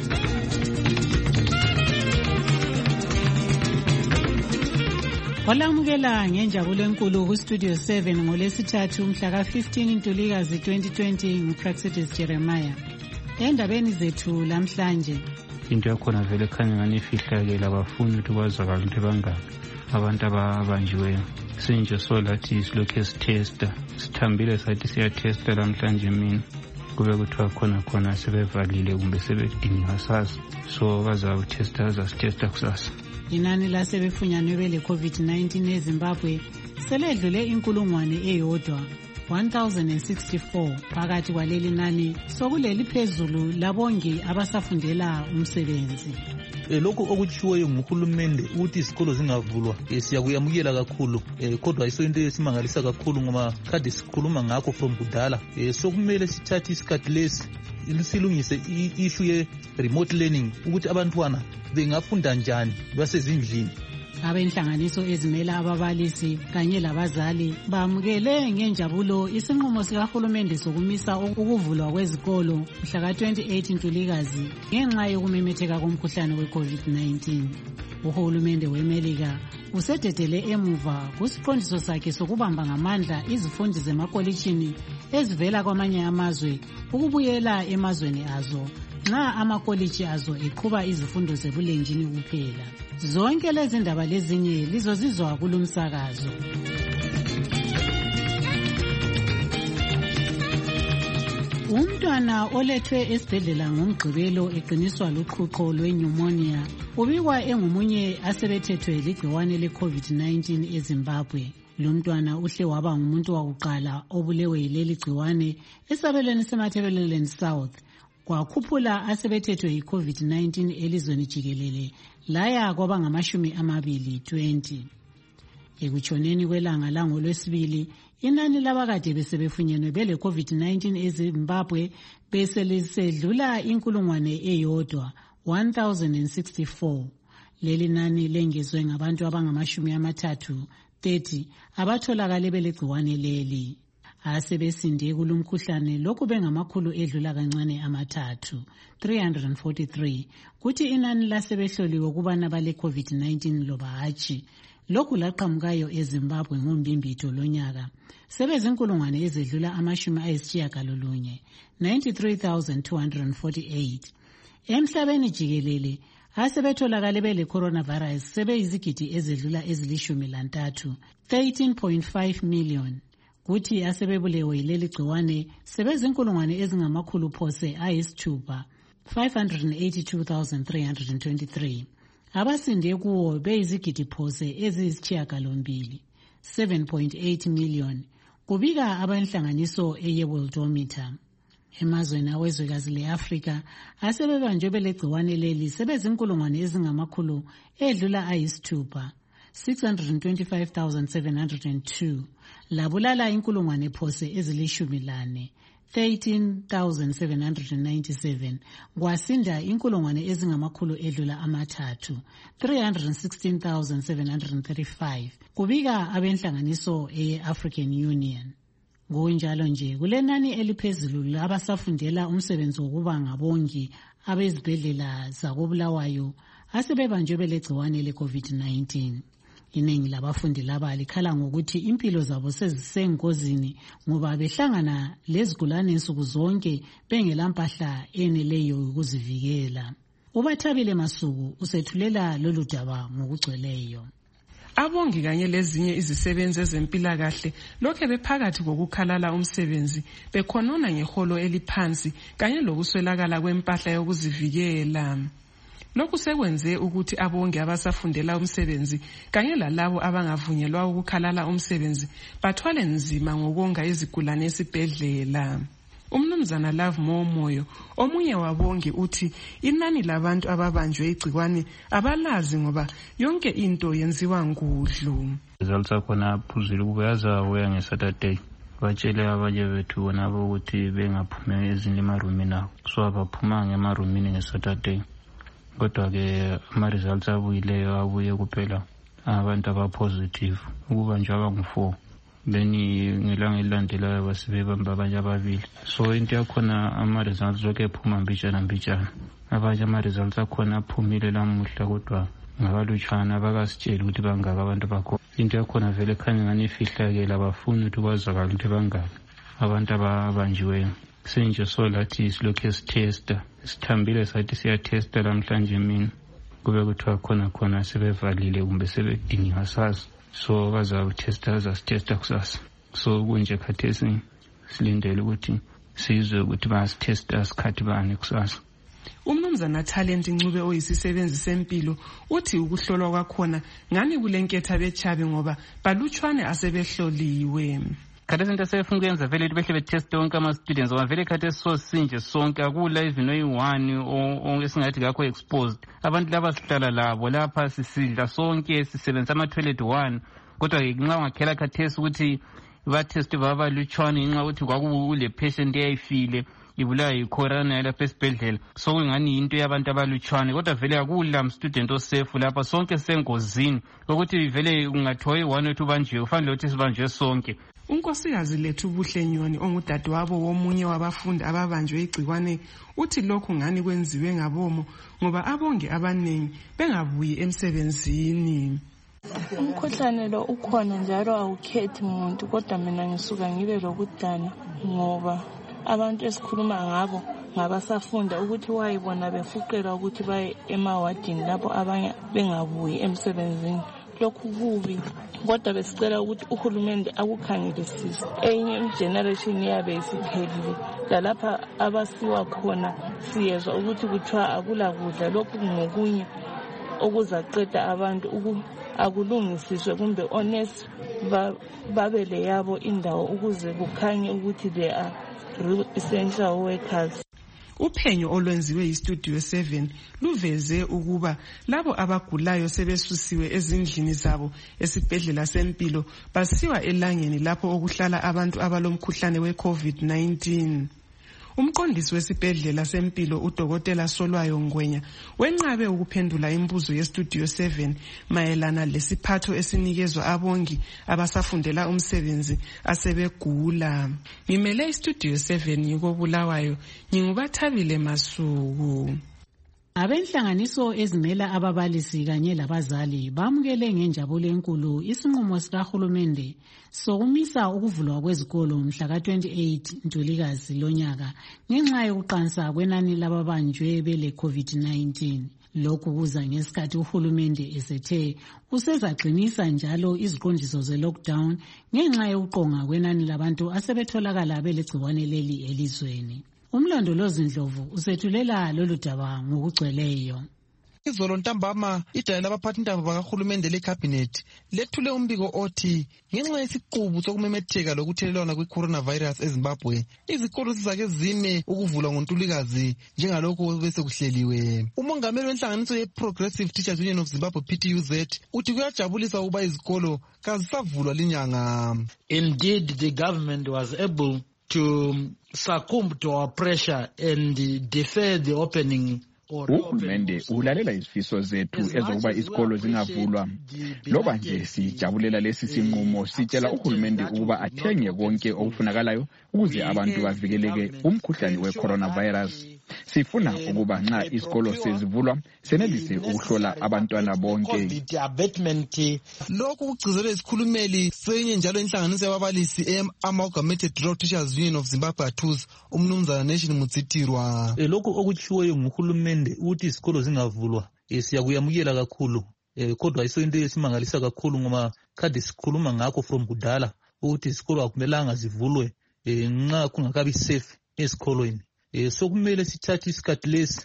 Olamukela ngenjabulo enkulu ku-Studio seven ngolesithathu mhla ka-fifteen Ntulikazi twenty twenty nguPraxidis Jeremiah. Endabeni zethu lamhlanje into yakhona vele ekhanya ngani ifihlakele abafuni ukuthi kwazakala into ebangaka abantu ababanjiweyo. Sinje so lathi silokhu sithesta sithambile sathi siyatesta lamhlanje mina kube kuthiwa khona khona sebevalile kumbe sebedinga sazi so bazawuthesta bazasithesta kusasa. Inani lasebefunyanwe bele COVID nineteen eZimbabwe seledlule inkulungwane eyodwa one thousand sixty-four. Phakathi kwaleli nani sokuleli phezulu labongi abasafundela umsebenzi. E, lokho okutshiweyo nguhulumende ukuthi izikolo zingavulwa e, siyakuyamukela kakhulu e, kodwa iso into esimangalisa kakhulu ngoba kade sikhuluma ngakho from kudala e, sokumele sithathe isikhathi lesi silungise i-issue ye remote learning ukuthi abantwana bengafunda njani basezindlini. Abenhlanganiso ezimela ababalisi kanye labazali bamukele ngenjabulo isinqumo sikahulumende sokumisa ukuvulwa kwezikolo mhla ka twenty-eight Ntulikazi ngenxa yokumemetheka komkhuhlane we-COVID nineteen. Uhulumende weMelika usededele emuva kusiqondiso sakhe sokubamba ngamandla izifundi zemakolitshini ezivela kwamanye amazwe ukubuyela emazweni azo nxa amakolitshi azo eqhuba izifundo zebulenjini kuphela. Zonke lezi ndaba lezinye lizozizwa kulumsakazo. Umntwana olethwe esibhedlela ngomgqibelo eqiniswa luqhuqho lwenyumonia ubikwa engumunye asebethethwe ligciwane le-COVID nineteen eZimbabwe. Lo mntwana uhle waba ngumuntu wakuqala obulewe yileli gciwane esabelweni seMatabeleland South. Kwakhuphula asebethethwe yi-COVID nineteen elizweni jikelele laya kwaba ngamashumi amabili twenty. Ekutshoneni kwelanga langolwesibili inani labakade besebefunyenwe bele COVID nineteen eZimbabwe beselisedlula inkulungwane eyodwa one thousand sixty-four. Leli nani lengezwe ngabantu abangamashumi amathathu thirty abatholakale belegciwane leli. Asebesinde kulumkhuhlane lokhu bengamakhulu edlula kancane amathathu three hundred forty-three. Kuthi inani lasebehloliwe kubana bale COVID nineteen loba hatshi lokhu laqhamukayo eZimbabwe ngombimbitho lonyaka sebezinkulungwane ezedlula amashumi ayisitshiyagalolunye ninety-three thousand two hundred forty-eight. Emhlabeni jikelele asebetholakale bele coronavirus sebeyizigidi ezedlula ezilishumi lantathu thirteen point five million. Kuthi asebebulewe yileli gciwane sebezinkulungwane ezingamakhulu phose ayisithupha five hundred eighty-two thousand three hundred twenty-three. Abasinde kuwo beyizigidi phose eziyisitshiyagalombili seven point eight million. Kubika abanhlanganiso eyeWorldometer. Emazweni awezwekazi le-Afrika asebebanjwe belegciwane leli sebezinkulungwane ezingamakhulu edlula ayisithupha six hundred twenty-five thousand seven hundred two. Labulala inkulungwane phose ezilishumi lane thirteen thousand seven hundred ninety-seven. Kwasinda inkulungwane ezingamakhulu edlula amathathu three hundred sixteen thousand seven hundred thirty-five. Kubika abenhlanganiso e-African Union. Ngokunjalo nje kulenani eliphezulu labasafundela umsebenzi wokuba ngabongi abezibhedlela zakoBulawayo asebebanjwe belegciwane le-COVID nineteen. Iningi labafundi laba likhala ngokuthi impilo zabo sezisengozini ngoba behlangana lezigulane insuku zonke bengelampahla eneleyo ukuzivikela. Ubathabile Masuku usethulela lolu daba ngokugcweleyo. Abongi kanye lezinye izisebenzi ezempilakahle lokhe bephakathi kokukhalala umsebenzi bekhonona ngeholo eliphansi kanye lokuswelakala kwempahla yokuzivikela. Lokhu sekwenze ukuthi abongi abasafundela umsebenzi kanye lalabo abangavunyelwa ukukhalala umsebenzi bathwale nzima ngokonga izigulane esibhedlela. Umnumzana Love Momoyo omunye wabongi uthi inani labantu ababanjwe igcikwane abalazi ngoba yonke into yenziwa ngudlu. Results akhona phuzile ukuyaza weya ngeSaturday. Batshele abanye bethu bona ukuthi bengaphumi ezindle emarumini abo. So abaphuma ngemarumini ngeSaturday. Kodwa ke ama results abuyileyo abuye kuphela abantu aba positive ukuba nje abangu four. Beni ngelanga elilandelayo basebebamba abanye ababili. So into yakhona ama-results zonke ephuma mbijana mbijana. Abanye ama-results akhona aphumile lamuhla kodwa ngabalutshwana abakasitsheli ukuthi bangaka abantu bakho. Into yakhona vele khanye ngani ifihlakele abafuni ukuthi kwazakala ukuthi bangaka abantu ababanjiweyo. Senje so lathi silokhu sitesta sithambile sathi siyatesta lamhlanje mina kube kuthiwa khona khona sebevalile kumbe sebedinga sazi. So bazawutesta bazasitesta kusasa. So kunje khathesi silindele ukuthi sizwe ukuthi basitesta sikhathi bani kusasa. Umnumzana Talent Ncube oyisisebenzi sempilo uthi ukuhlolwa kwakhona ngani kulenketha bechabe ngoba balutshwane asebehloliwe. Khathesi into asefuna ukuyenza vele behle beteste wonke ama-students ngoba vele khathesi so sinje sonke akula even oyi-one esingathi kakho exposed. Abantu laba sihlala labo lapha sisidla sonke sisebenzisa ama-toilet one kodwa nxa ungakhela khathesi ukuthi bateste babalutshwane ngenxa ukuthi kwakule patient eyayifile ibulawa yicorona yalapha esibhedlela. So kungani into yabantu abalutshwane kodwa vele akula mstudent osefu lapha sonke sengozini ukuthi vele ungathiwa yi-one or two banjiwe kufanele ukuthi sibanjwe sonke. Unkosikazi Lethu Buhlenyoni ongudadewabo womunye wabafundi ababanjwe igcikwane uthi lokhu ngani kwenziwe ngabomo ngoba abonge abanengi bengabuyi emsebenzini. Umkhuhlane lo ukhona njalo awukhethi umuntu kodwa mina ngisuka ngibe lokudana ngoba abantu esikhuluma ngabo ngabasafunda ukuthi wayibona befuqelwa ukuthi baye emawadini lapho abanye bengabuyi emsebenzini. Lokhu kubi kodwa besicela ukuthi uhulumende akukhangelisise. Enye generation yabe isiphelile lalapha abasiwa khona siyezwa ukuthi kuthiwa akula kudla. Lokhu ngokunye okuzaceda abantu uku akulungisiswe kumbe honest babele yabo indawo ukuze kukhanye ukuthi they are real essential workers. Uphenyo olwenziwe yiStudio seven luveze ukuba labo abagulayo sebesusiwe ezindlini zabo esibhedlela sempilo basiwa elangeni lapho okuhlala abantu abalomkhuhlane we-COVID nineteen. Umqondisi wesibhedlela sempilo uDokotela Solwayo Ngwenya wenqabe ukuphendula imibuzo yeStudio seven mayelana lesiphatho esinikezwa abongi abasafundela umsebenzi asebegula. Ngimele iStudio seven ngikobulawayo ngingubathabile Masuku. Abenhlanganiso ezimela ababalisi kanye labazali bamukele ngenjabulo enkulu isinqumo sikahulumende sokumisa ukuvulwa kwezikolo mhla ka twenty-eight Ntulikazi lonyaka ngenxa yokuqansa kwenani lababanjwe bele COVID nineteen. Lokhu kuza ngesikhathi uhulumende esethe usezaqinisa njalo iziqondiso ze-lockdown ngenxa yokuqonga kwenani labantu asebetholakala belegciwane leli elizweni. Umlondolozi Ndlovu usethulela lolu daba ngokugcweleyo. Izolo ntambama idala labaphathintaba bakahulumende lecabinet lethule umbiko othi ngenxa yesiqubu sokumemetheka lokuthelelwana kwe-coronavirus eZimbabwe izikolo zizake zime ukuvulwa ngoNtulikazi njengalokho bese kuhleliwe. Umongameli wenhlanganiso ye-Progressive Teachers Union of Zimbabwe P T U Z uthi kuyajabulisa ukuba izikolo kazisavulwa linyanga. Indeed, the government was able to succumb to our pressure and defer the opening. Uhulumende ulalela izifiso zethu ezokuba isikolo zingavulwa. Loba nje sijabulela lesi sinqumo sitshela uhulumende ukuba athenge konke okufunakalayo ukuze abantu bavikeleke umkhuhlane we-coronavirus. Sifuna ukuba nxa isikolo sezivulwa senelise ukuhlola abantwana bonke. Lokhu kugcizelwe isikhulumeli senye njalo inhlanganiso yababalisi e-Amalgamated Rural Teachers Union of Zimbabwe ATUZ, umnumzana Nation Mudzitirwa. Lokhu okutshiweyo nguhulumende ukuthi isikolo zingavulwa siyakuyamukela kakhulu, kodwa iso into esimangalisa kakhulu ngoba kade sikhuluma ngakho from kudala ukuthi isikolo akumelanga zivulwe nxa kungakabi safe esikolweni. So kumele sithathe isikhathi lesi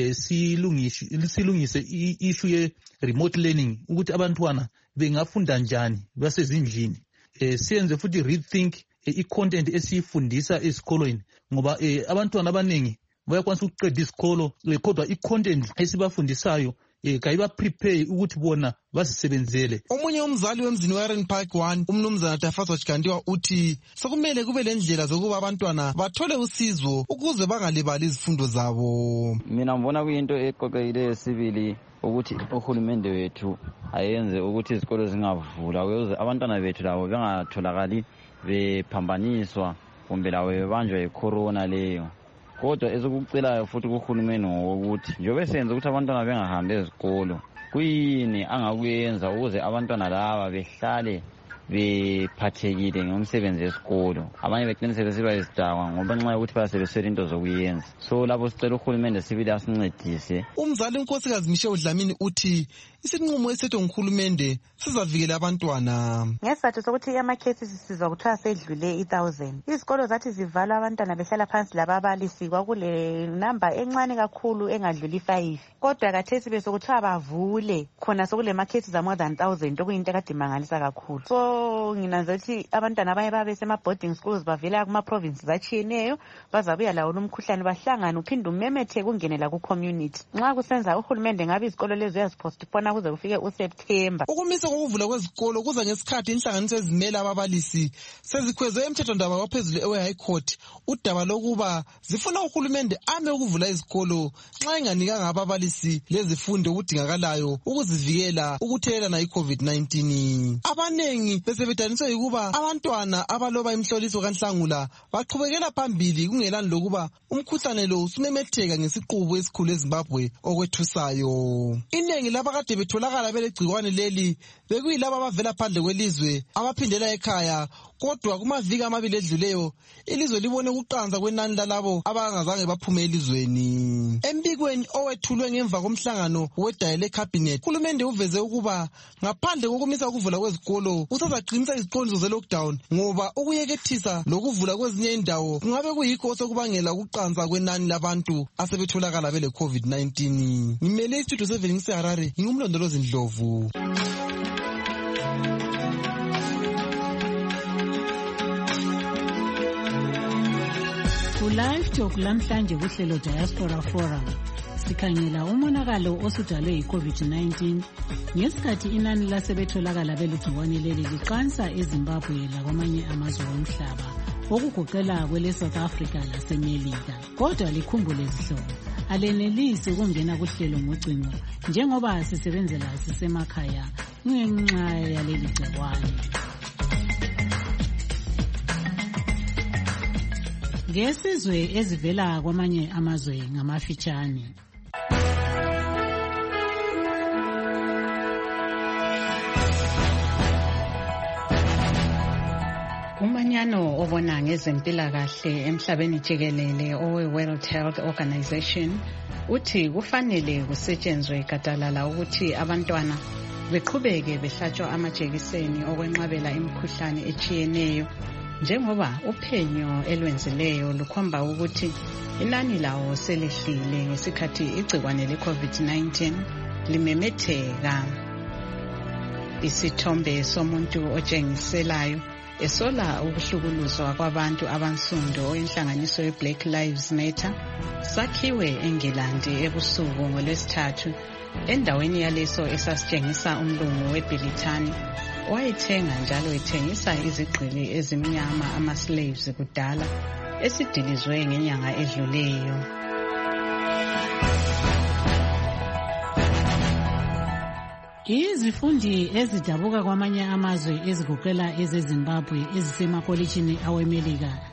silungise i-issue ye-remote learning ukuthi abantwana bengafunda njani basezindlini. Siyenze futhi rethink i-content esiyifundisa esikolweni ngoba abantwana abaningi bayakwanisa ukuqeda isikolo kodwa i-content esibafundisayo kayiba prepare ukuthi bona basisebenzele. Omunye umzali wemzini we-Iron Park one, umnumzana Tafatswa Chikandiwa, uthi sokumele kube lendlela zokuba abantwana bathole usizo ukuze bangalibali izifundo zabo. Mina ngibona kuyinto eqoqekileyo sibili ukuthi uhulumende wethu ayenze ukuthi izikolo zingavulwa ukuze abantwana bethu labo bengatholakali bephambaniswa kumbe labo bebanjwa yi-corona leyo. Kodwa ezokucelayo futhi kuhulumeni ngokuthi njengoba senze ukuthi abantwana bengahambi ezikolo, kuyini angakuyenza ukuze abantwana laba behlale bephathekile ngomsebenzi wesikolo. Abanye begcina sebesiba izidakwa ngoba nxa yokuthi basebesela into zokuyenza. So lapho sicela uhulumende sibili asincedise. Umzali uNkosikazi Michelle Dlamini uthi isinqumo esethwe nguhulumende sizavikela abantwana. Ngesizathu sokuthi ama-cases sizwa kuthiwa sedlule i thousand. Izikolo zathi zivalwa abantwana behlala phansi lababalisi kwakule namba encane kakhulu engadluli five. Kodwa khathesi besokuthiwa bavule khona sokule ma-cases more than thousand okuyinto ekade imangalisa kakhulu. So nginanza ukuthi abantwana abanye babe sema-boarding schools bavela kuma-provinces atshiyeneyo bazabuya lawo lumkhuhlane bahlangane uphinde umemetheke ungenela ku-community. Nxa kusenza uhulumende ngabe izikolo lezo uyazipostpona kuze kufike uSeptember. Ukumisa kokuvula kwezikolo kuza ngesikhathi inhlanganiso ezimele ababalisi sezikhwezwe emthethwandaba waphezulu ewe-High Court udaba lokuba zifuna uhulumende ame ukuvula izikolo nxa enganikanga ababalisi lezifundo okudingakalayo ukuzivikela ukuthelelana i-COVID nineteen. Abanengi besebedaniswe yikuba abantwana abaloba imihloliso kaNhlangula baqhubekela phambili kungelani lokuba umkhuhlane lo usumemetheka ngesiqubu esikhulu eZimbabwe okwethusayo. Iningi labakade betholakala belegciwane leli bekuyilabo abavela phandle kwelizwe abaphindela ekhaya, kodwa kumaviki amabili edluleyo ilizwe libone ukuqanza kwenani lalabo abangazange baphume elizweni. Embikweni owethulwe ngemva komhlangano wedayile cabinet, uhulumende uveze ukuba ngaphandle kokumisa ukuvula kwezikolo usazaqinisa iziqondiso ze-lockdown ngoba ukuyekethisa lokuvula kwezinye indawo kungabe kuyikho osokubangela ukuqanza kwenani labantu asebetholakala bele COVID nineteen. Ngimele istudio seven ngiseHarare, ngingumlondolozi Ndlovu. Ku-Live Talk lamhlanje kuhlelo Diaspora Forum sikhangela umonakalo osudalwe yi-COVID nineteen ngesikhathi inani lasebetholakala beligciwane leli liqansa eZimbabwe lakwamanye amazwe omhlaba okugoqela kwele-South Africa laseMelika. Kodwa likhumbule zihlobo, alenelisi ukungena kuhlelo ngocingo njengoba sisebenzela sisemakhaya ngenxa yaleli gciwane. Ngesizwe ezivela kwamanye amazwe ngamafitshane. Umanyano obona ngezempilakahle emhlabeni jikelele owe-World Health Organization uthi kufanele kusetshenzwe gadalala ukuthi abantwana beqhubeke behlatshwa amajekiseni okwenqabela imikhuhlane etshiyeneyo, njengoba uphenyo elwenzileyo lukhomba ukuthi inani lawo selehlile ngesikhathi igcikwane le-COVID nineteen limemetheka. Isithombe somuntu otshengiselayo esola ukuhlukuluzwa kwabantu abansundu inhlanganiso ye-Black Lives Matter sakhiwe eNgilandi ebusuku ngolwesithathu endaweni yaleso esasitshengisa umlungu weBilitani owayethenga njalo ethengisa izigqili ezimnyama ama-slaves kudala esidilizwe ngenyanga edluleyo. Izifundi ezidabuka kwamanye amazwe ezigoqela ezeZimbabwe ezisemakolitshini aweMelika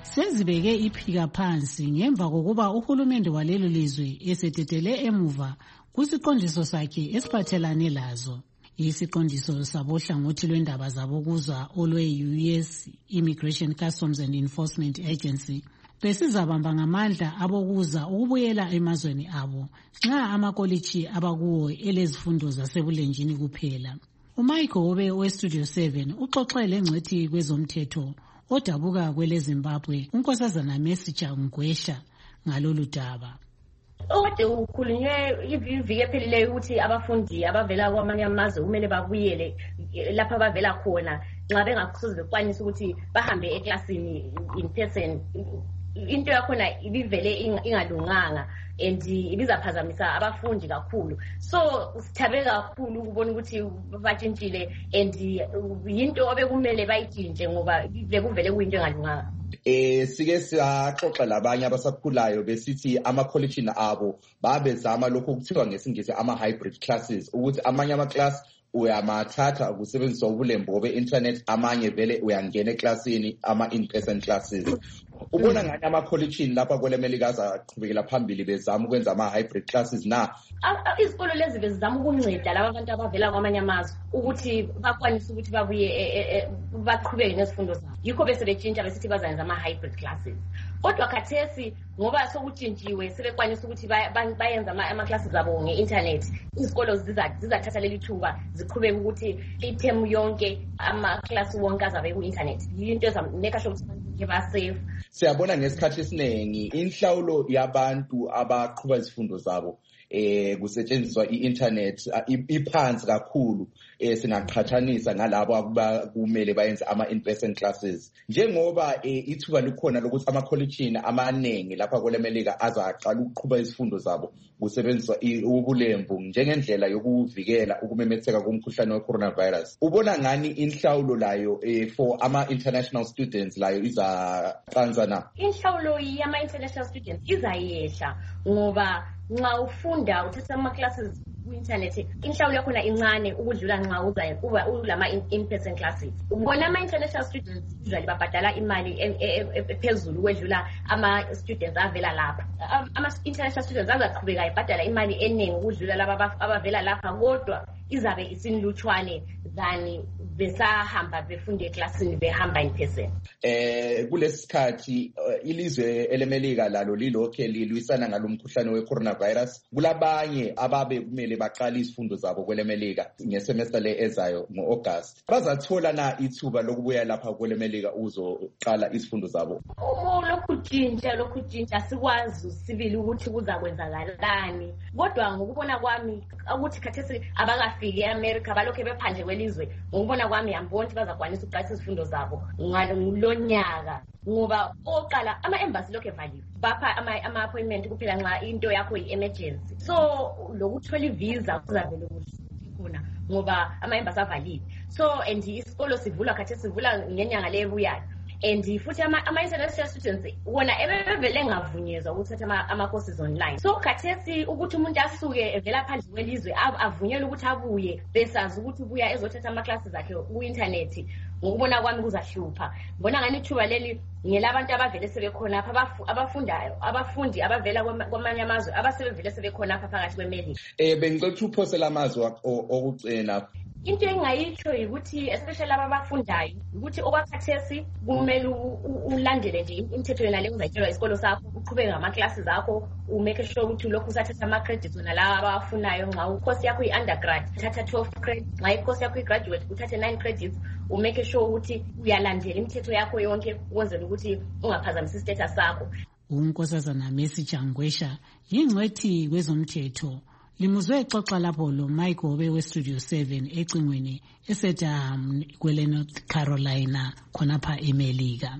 sezibeke iphika phansi ngemva kokuba uhulumende walelo lizwe esededele emuva kusiqondiso sakhe esiphathelane lazo. Isiqondiso sabohlangothi lwendaba zabokuzwa olwe-U S Immigration Customs and Enforcement Agency besizabamba ngamandla abokuza ukubuyela emazweni abo nxa amakolitshi abakuwo elezifundo zasebulenjini kuphela. uMichael Obe weStudio seven uxoxe lengcwethi kwezomthetho odabuka kwele Zimbabwe unkosazana Mercy Changwesha ngalolu daba. Okade ukhulunywe iviki ephelileyo ukuthi abafundi abavela kwamanye amazwe kumele babuyele lapha abavela khona nxa bengakusoze bekwanisa ukuthi bahambe eklasini in person. Into yakhona ibivele ingalunganga and ibizaphazamisa abafundi kakhulu. So sithabe kakhulu ukubona ukuthi batshintshile and yinto obekumele bayitshintshe ngoba bekuvele kuyinto engalunganga. Eh sike siyaxoxa labanye abasakhulayo besithi ama-colleges abo babezama lokho kuthiwa ngesingisi ama-hybrid classes ukuthi amanye ama-class uyamathatha kusebenziswa ubulembu obe-internet, amanye vele uyangena eklasini ama-in-person classes. Ubona ngani ama-colleges lapha kwele Melika azaqhubekela phambili bezama ukwenza ama-hybrid classes na? Izikolo lezi bezizama ukunceda laba bantu abavela kwamanye amazwe ukuthi bakwanise ukuthi babuye baqhubeke nezifundo zabo. Yikho bese betshintsha besithi bazayenza ama-hybrid classes. Kodwa khathesi ngoba sokutshintshiwe sebekwanisa ukuthi bayenza ama-classes abo nge-internet, izikolo zizathatha leli thuba ziqhubeke ukuthi i-term yonke ama-class wonke azabe ku-internet. Yinto ezameka sure ukuthi ba-safe. Siyabona ngesikhathi esiningi inhlawulo yabantu abaqhuba izifundo zabo eh kusetshenziswa i-internet iphansi kakhulu eh singaqhathanisa ngalabo akuba kumele bayenze ama-in-person classes. Njengoba ithuba likhona lokuthi ama-colleges amaningi lapha kwele Melika azaqala ukuqhuba izifundo zabo kusebenziswa ubulembu njengendlela yokuvikela ukumemetheka komkhuhlane we-coronavirus. Ubona ngani inhlawulo layo eh for ama-international students layo izaqanza na? Inhlawulo yama-international students izayehla ngoba nxa ufunda uthatha ama-classes ku-internet inhlawulo yakhona incane ukudlula nxa uza kuba ulama in-person classes. Bona ama-international students usually babhadala imali ephezulu kwedlula ama-students avela lapha. Ama-international students azaqhubeka ibhadala imali eningi ukudlula laba abavela lapha kodwa izabe isinlutshwane than besahamba befunde eklasini behamba in person. Eh kulesikhathi ilizwe elemelika lalo lilokhe lilwisana ngalomkhuhlane we-coronavirus. Kulabanye ababe kumele baqala izifundo zabo kwelemelika ngesemester le ezayo ngo-August. Bazathola na ithuba lokubuya lapha kwelemelika uzoqala izifundo zabo? Lokhu tshintsha lokhu tshintsha sikwazi sibili ukuthi kuzakwenzakalani. Kodwa ngokubona kwami ukuthi khathesi abakafiki eAmerica balokhe bephandle kwelizwe ngokubona kwami amboni ukuthi bazakwanisa ukuqalisa izifundo zabo ngalonyaka ngoba oqala ama-embassy lokho evaliwe bapha ama-appointment kuphela nxa into yakho yi-emergency. So lokuthola ivisa kuzavele khona ngoba ama-embassy avaliwe. So and isikolo sivulwa khathesi sivula ngenyanga le ebuyayo. And futhi ama-international students wona ebevele engavunyezwa ukuthatha ama-courses online. So khathesi ukuthi umuntu asuke evela phandle kwelizwe avunyelwe ukuthi abuye besazi ukuthi ubuya ezothatha ama-classes akhe ku-internet ngokubona kwami kuzahlupha. Ngibona ngani ithuba leli ngelabantu abavele sebekhona apha abafundayo abafundi abavela kwamanye amazwe abasebevele sebekhona apha phakathi kweMelika. Eh bengicela uphosela amazwi okucena. Into engayitsho ukuthi especially aba bafundayo ukuthi okwakhathesi kumele ulandele nje imithetho yona le uzayitshelwa isikolo sakho uqhubeke ngama-classes akho umake sure ukuthi lokhu usathatha ama-credits wona lawa abawafunayo. Nxa ucourse yakho i-undergrad uthatha twelve credits, nxa icourse yakho i-graduate uthathe nine credits. Umake sure ukuthi uyalandela imithetho yakho yonke ukwenzela ukuthi ungaphazamisa istatus sakho. Unkosazana Mercy Changwesha yingcwethi kwezomthetho limuzwe exoxa lapho lo Michael Obe weStudio seven ecingweni eSedam kwele North Carolina khonapha eMelika.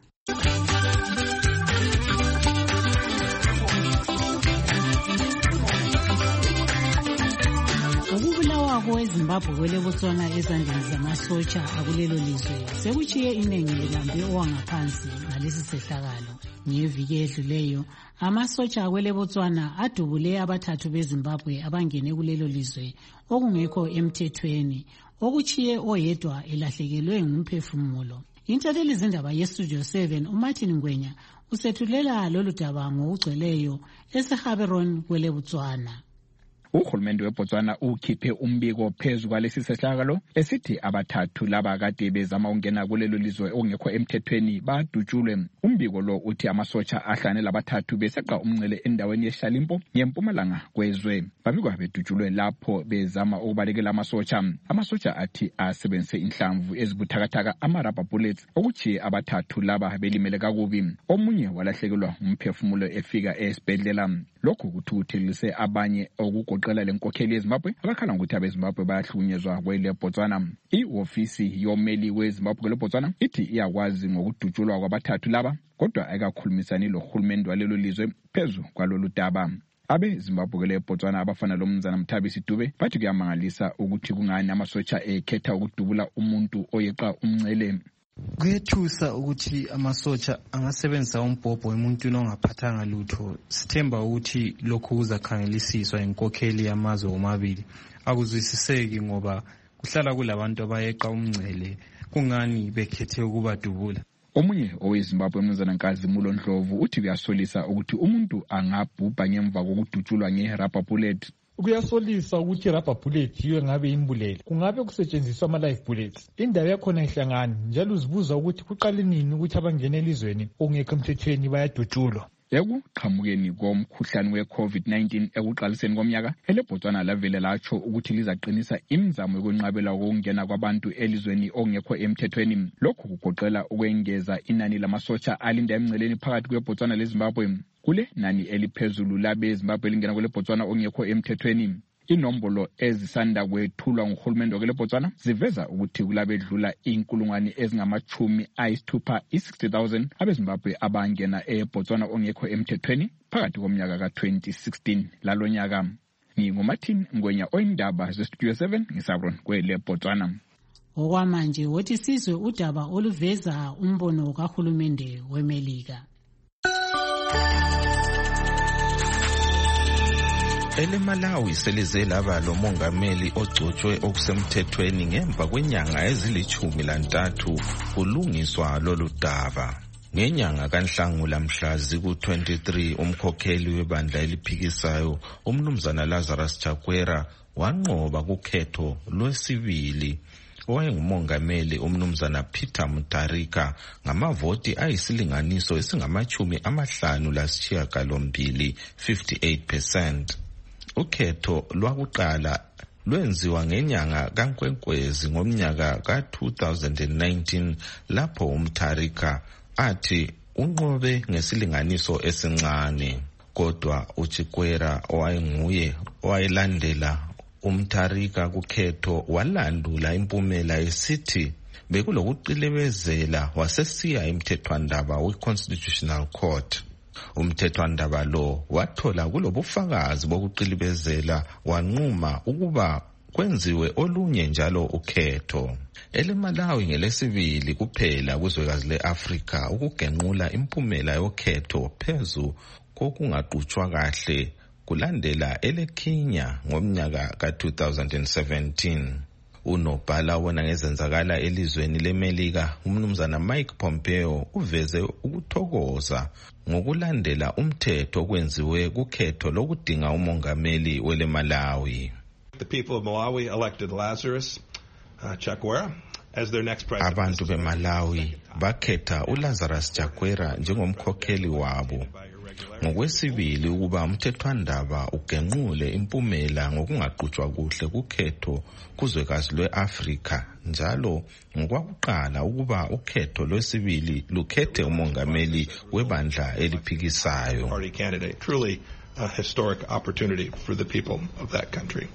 Ukubulawa kweZimbabwe kwele Botswana ezandleni zamasotsha akulelo lizwe sekuchiye inengi lilambe owangaphansi ngalesi sehlakalo. Ngeviki edluleyo amasotsha akwele Botswana adubule abathathu beZimbabwe abangene kulelo lizwe okungekho emthethweni okuchiye oyedwa elahlekelwe ngumphefumulo. Intatheli zindaba yestudio seven uMartin Ngwenya usethulela lolu daba ngokugcweleyo eseHaberon kwele Botswana. Uhulumende weBotswana ukhiphe umbiko phezu kwalesi sehlakalo esithi abathathu laba kade bezama ukungena kulelo lizwe ongekho emthethweni badutshulwe. Umbiko lo uthi amasotsha ahlane labathathu beseqa umncele endaweni yeShalimpo ngempumalanga kwezwe. Babikwa bedutshulwe lapho bezama ukubalekela amasotsha. Amasotsha athi asebenzise inhlamvu ezibuthakathaka ama-rubber bullets okuthi abathathu laba belimele kakubi. Omunye walahlekelwa umphefumulo efika esibhedlela. Lokhu kuthukuthelise abanye okugoqela lenkokheli yeZimbabwe abakhala ngokuthi abeZimbabwe bayahlukunyezwa kwele Botswana. I-ofisi yomeli weZimbabwe kwele Botswana ithi iyakwazi ngokudutshulwa kwabathathu laba kodwa ayikakhulumisani lohulumende walelo lizwe phezu kwalolu daba. Abe-Zimbabwe kwele Botswana abafana lomnumzana Mthabisi Dube bathi kuyamangalisa ukuthi kungani amasotsha ekhetha ukudubula umuntu oyeqa umncele. Kuyethusa ukuthi amasotsha angasebenzisa umbhobho emuntwini ongaphathanga lutho. Sithemba ukuthi lokhu kuzakhangelisiswa inkokheli yamazwe omabili. Akuzwisiseki ngoba kuhlala kulabantu abayeqa umncele, kungani bekhethe ukubadubula. Omunye oweZimbabwe umnumzana Nkazimulo Ndlovu uthi kuyasolisa ukuthi umuntu angabhubha ngemva kokudutshulwa nge-rubber bullet. Kuyasolisa ukuthi rubber bullet yiyo ngabe imbulele, kungabe kusetshenziswa ama live bullets. Indawo yakhona ihlangani njalo uzibuza ukuthi kuqale nini ukuthi abangena elizweni ongekho emthethweni bayadutshulwa. Ekuqhamukeni komkhuhlane we-COVID nineteen ekuqaliseni komnyaka, eleBotswana lavele latsho ukuthi lizaqinisa imizamo yokwenqabela ukungena kwabantu elizweni ongekho emthethweni. Lokhu kugoqela ukwengeza inani lamasotsha alinda emngceleni phakathi kweBotswana leZimbabwe. Kule nani eliphezulu labe-Zimbabwe lingena kwele Botswana ongekho emthethweni. Inombolo ezisanda kwethulwa nguhulumende kwele Botswana ziveza ukuthi kulabedlula inkulungwane ezingamachumi ayisithupha i-sixty thousand abeZimbabwe abangena eBotswana ongekho emthethweni phakathi komnyaka ka-twenty sixteen. Lalo nyaka nginguMartin Ngwenya oyindaba zestudio seven ngisabron kwele Botswana. Okwamanje wothi sizwe udaba oluveza umbono kahulumende weMelika. EleMalawi selize laba lomongameli ogcotshwe okusemthethweni ngemva kwenyanga ezilithumi lantathu kulungiswa lolu daba. Ngenyanga kaNhlangula mhla ziku-twenty-three umkhokheli webandla eliphikisayo umnumzana Lazarus Chakwera wanqoba kukhetho lwesibili owayengumongameli umnumzana Peter Mutharika ngamavoti ayisilinganiso esingamachumi amahlanu lasishiyagalombili, fifty-eight percent. Ukhetho lwakuqala lwenziwa ngenyanga kaNkwenkwezi ngomnyaka ka-two thousand nineteen lapho uMutharika athi unqobe ngesilinganiso esincane. Kodwa uChikwera owayenguye owayelandela uMutharika kukhetho walandula impumela esithi bekulokuqilebezela wasesiya emthethwandaba we-Constitutional Court. Umthethwandaba lo wathola kulobufakazi bokuqilibezela wanquma ukuba kwenziwe olunye njalo ukhetho. EleMalawi ngelesibili kuphela kuzwekazi le-Afrika ukugenqula impumela yokhetho phezu kokungaqutshwa kahle kulandela eleKenya ngomnyaka ka-two thousand seventeen. Unobhala wona ngezenzakala elizweni leMelika umnumzana Mike Pompeo uveze ukuthokoza ngokulandela umthetho okwenziwe kukhetho lokudinga umongameli weleMalawi. The people of Malawi elected Lazarus uh, Chakwera as their next president. Abantu beMalawi bakhetha uLazarus Chakwera njengomkhokheli wabo. Ngokwesibili ukuba umthethwandaba ugenqule impumela ngokungaqutshwa kuhle kukhetho kuzwekazi lwe-Afrika njalo ngokwakuqala ukuba ukhetho lwesibili lukhethe umongameli webandla eliphikisayo. Party candidate, truly a historic opportunity for the people of that country.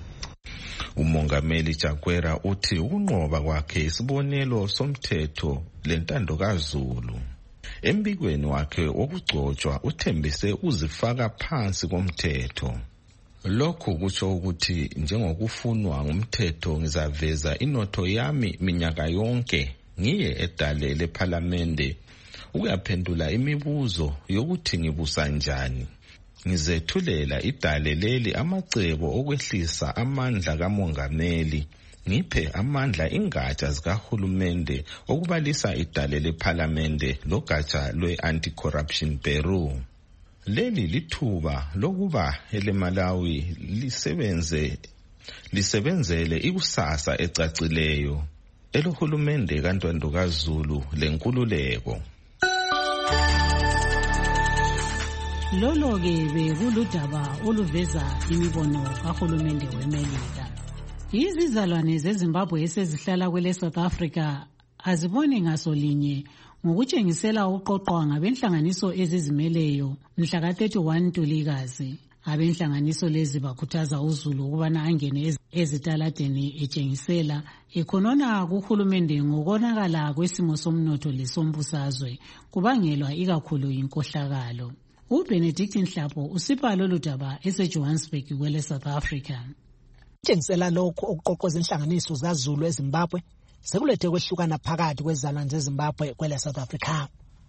Umongameli Chakwera uthi ukunqoba kwakhe isibonelo somthetho lentando kaZulu. Embikweni wakhe wokugcotshwa uthembise uzifaka phansi komthetho. Lokhu kutsho ukuthi njengokufunwa ngumthetho ngizaveza inotho yami minyaka yonke ngiye edale lePhalamende ukuyaphendula imibuzo yokuthi ngibusa njani. Ngizethulela idale leli amacebo okwehlisa amandla kamongameli ngiphe amandla ingatsha zikahulumende okubalisa idale lephalamende logatsha lwe-Anti-Corruption Bureau. Leli lithuba lokuba eleMalawi lisebenze lisebenzele ikusasa ecacileyo elohulumende kaNtwandokaZulu lenkululeko. Lolo-ke bekuludaba oluveza imibono kahulumende weMelika. Izizalwane zeZimbabwe esezihlala kwele South Africa azibone ngasolinye ngokutshengisela uqoqwa ngabenhlanganiso ezizimeleyo mhla ka thirty-one Ntulikazi. Abenhlanganiso lezi bakhuthaza uZulu ukubana angene ezitaladeni etshengisela ekhonona kuhulumende ngokonakala kwesimo somnotho lesombusazwe kubangelwa ikakhulu inkohlakalo. uBenedict Nhlapo usipa lolu daba eseJohannesburg kwele South Africa. Tshengisela lokho okuqoqoza inhlanganiso zaZulu eZimbabwe sekulethe kwehlukana phakathi kwezalwane zeZimbabwe kwele South Africa.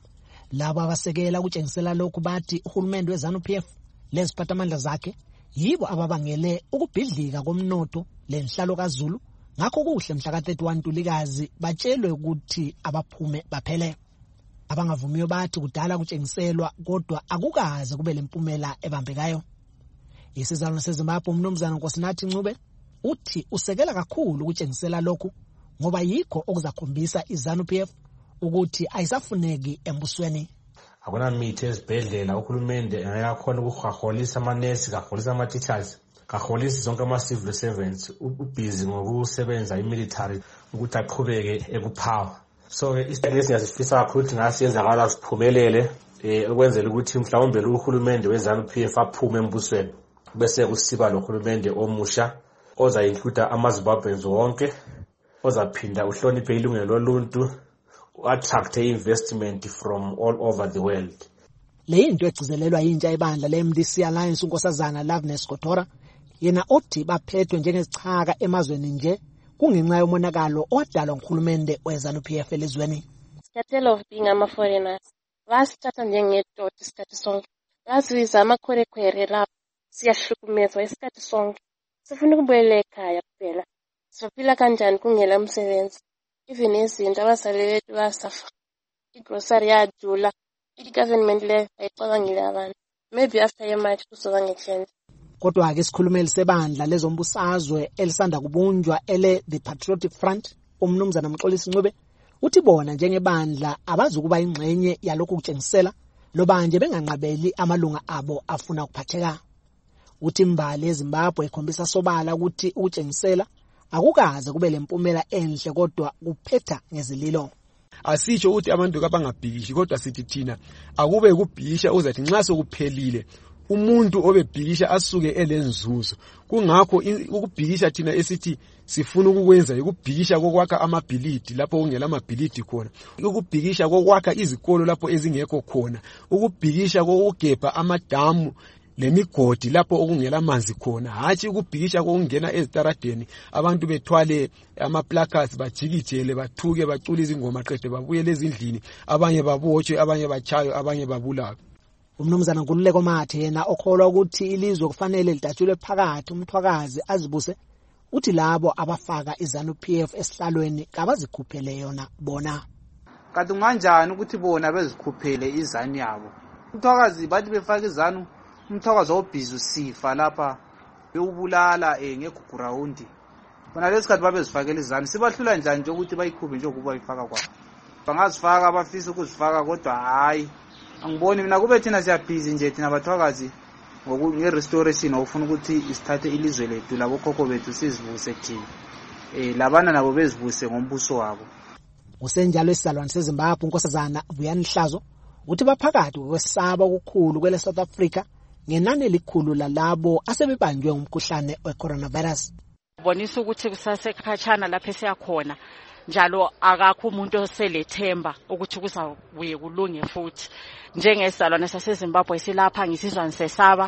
Labo abasekela ukutshengisela lokhu bathi uhulumende weZanu-P F leziphathamandla zakhe yibo ababangele ukubhidlika komnotho lenhlalo kaZulu. Ngakho kuhle mhla ka thirty-one Ntulikazi batshelwe ukuthi abaphume baphele. Abangavumiyo bathi kudala kutshengiselwa kodwa akukaze kube lempumela ebambekayo. Isizalwane seZimbabwe uMnumzana Nkosinathi Ncube uthi usekela kakhulu ukutshengisela lokhu ngoba yikho okuzakhombisa iZanu-P F ukuthi ayisafuneki embusweni. Akuna mithi ezibhedlela uhulumende ayakhona ukuhaholisa amanesi kaholisa ama-teachers kaholisa zonke ama-civil servants ubhizi ngokusebenza imilitary ukuthi aqhubeke ekuphawa. So isikhathi siyasifisa kakhulu ukuthi ngasiyenzakala siphumelele ukwenzela ukuthi mhlawumbe lo uhulumende weZanu-P F aphume embusweni bese kusiba lo hulumende omusha oza include amaZimbabweans wonke ozaphinda uhloniphe ilungelo loluntu attract investment from all over the world. Le into egcizelelwa yintsha ebandla le-M D C Alliance unkosazana Loveness Kotora yena othi baphethwe njengezichaka emazweni nje kungenxa yomonakalo odalwa nguhulumende weZanu-P F elizweni. Instead of being ama-foreigners basithatha njengedoti isikhathi sonke basibiza amakwerekwere lapho siyahlukumezwa isikhathi sonke sifuna ukubuyela ekhaya kuphela siphila kanjani kungela umsebenzi even izinto abasale bethu basafa igrocery yadula i-government le ayicabangile abantu maybe after a month kuzoba ngechange. Kodwa ke isikhulumeli sebandla lezombusazwe elisanda kubunjwa ele the Patriotic Front uMnumzana Mxolisi Ncube uthi bona njengebandla abazukuba ingxenye yalokho kutshengisela loba nje benganqabeli amalunga abo afuna ukuphatheka. Uthi imbali eZimbabwe ikhombisa sobala ukuthi ukutshengisela akukaze kube lempumela enhle kodwa kuphetha ngezililo. Asitsho ukuthi abantu abangabhikishi kodwa sithi thina akube ukubhikisha uzathi nxa sokuphelile umuntu obebhikisha asuke elenzuzo. Kungakho ukubhikisha thina esithi sifuna ukukwenza ukubhikisha kokwakha amabhilidi lapho kungela amabhilidi khona, ukubhikisha kokwakha izikolo lapho ezingekho khona, ukubhikisha kokugebha amadamu lemigodi lapho okungela amanzi khona, hatshi ukubhikisha kokungena ezitaradeni abantu bethwale ama-placards bajikijele bathuke bacula izingoma qede babuye ezindlini, abanye babotshwe, abanye bachayo, abanye babulawe. Umnumzana Nkululeko Mathe yena okholwa ukuthi ilizwe kufanele lidatshulwe phakathi umthwakazi azibuse uthi labo abafaka iZanu-P F esihlalweni kabazikhuphele yona bona. Kanti kanjani ukuthi bona bezikhuphele iZanu yabo? Umthwakazi bathi befaka iZanu umthwakazi obhizi usifa lapha bewubulala eh ngegugrawundi. Bona lesikhathi babezifakela iZanu sibahlula njani nje ukuthi bayikhuphe nje ukuba bayifaka kwabo. Bangazifaka abafisa ukuzifaka kodwa hayi angiboni mina kube thina siyabhizi nje thina bathwakazi ngoku-restoration ofuna ukuthi isithathe ilizwe lethu labo khokho bethu sizibuse thina eh labana nabo bezibuse ngombuso wabo. Usenjalo isizalwane seZimbabwe unkosazana Vuyani Hlazo uthi baphakathi kwesaba okukhulu kwele South Africa ngenani elikhulu lalabo asebebanjwe ngumkhuhlane we-coronavirus. Bonisa ukuthi kusasekhatshana lapho esiyakhona njalo akakho umuntu oselethemba ukuthi kuzabuye kulunge futhi. Njengesizalwane saseZimbabwe silapha ngisizwa sesaba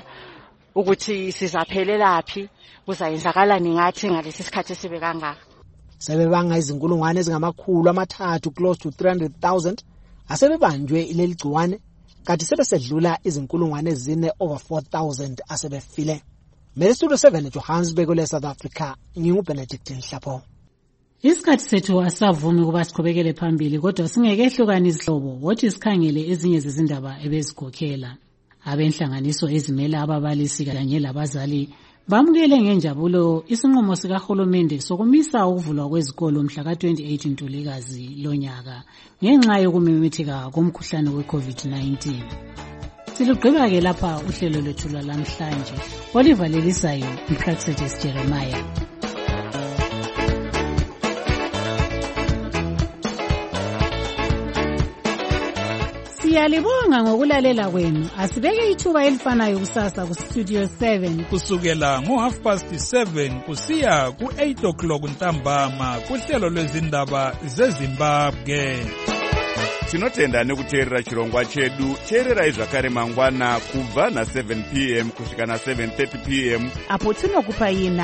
ukuthi sizaphelelaphi kuzayenzakalani ngathi ngalesi sikhathi sibe kangaka. Sebebanga izinkulungwane ezingamakhulu amathathu close to three hundred thousand asebebanjwe ileli gciwane kanti sebesedlula izinkulungwane ezine over four thousand asebefile. Mele Studio seven eJohannesburg le South Africa, nginguBenedict Nhlapo. Isikhathi sethu asavumi ukuba siqhubekele phambili, kodwa singekehlukana izihlobo wothi sikhangele ezinye zezindaba ebezikhokhela. Abenhlanganiso ezimela ababalisi kanye labazali bamukele ngenjabulo isinqumo sikahulumende sokumisa ukuvulwa kwezikolo mhla ka twenty-eight Ntulikazi lonyaka ngenxa yokumemetheka komkhuhlane we-COVID nineteen. Silugqiba ke lapha uhlelo lwethu lwalamhlanje. Olivalelisayo uPraxedes Jeremiah. Siyalibonga ngokulalela kwenu. Asibeke ithuba elifanayo kusasa ku Studio seven kusukela ngo half past seven kusiya ku eight o'clock ntambama kuhlelo lwezindaba zeZimbabwe. Tinotenda nekuteerera chirongwa chedu. Teererai zvakare mangwana kubva na seven p m kusvika na seven thirty p m apo tinokupa ina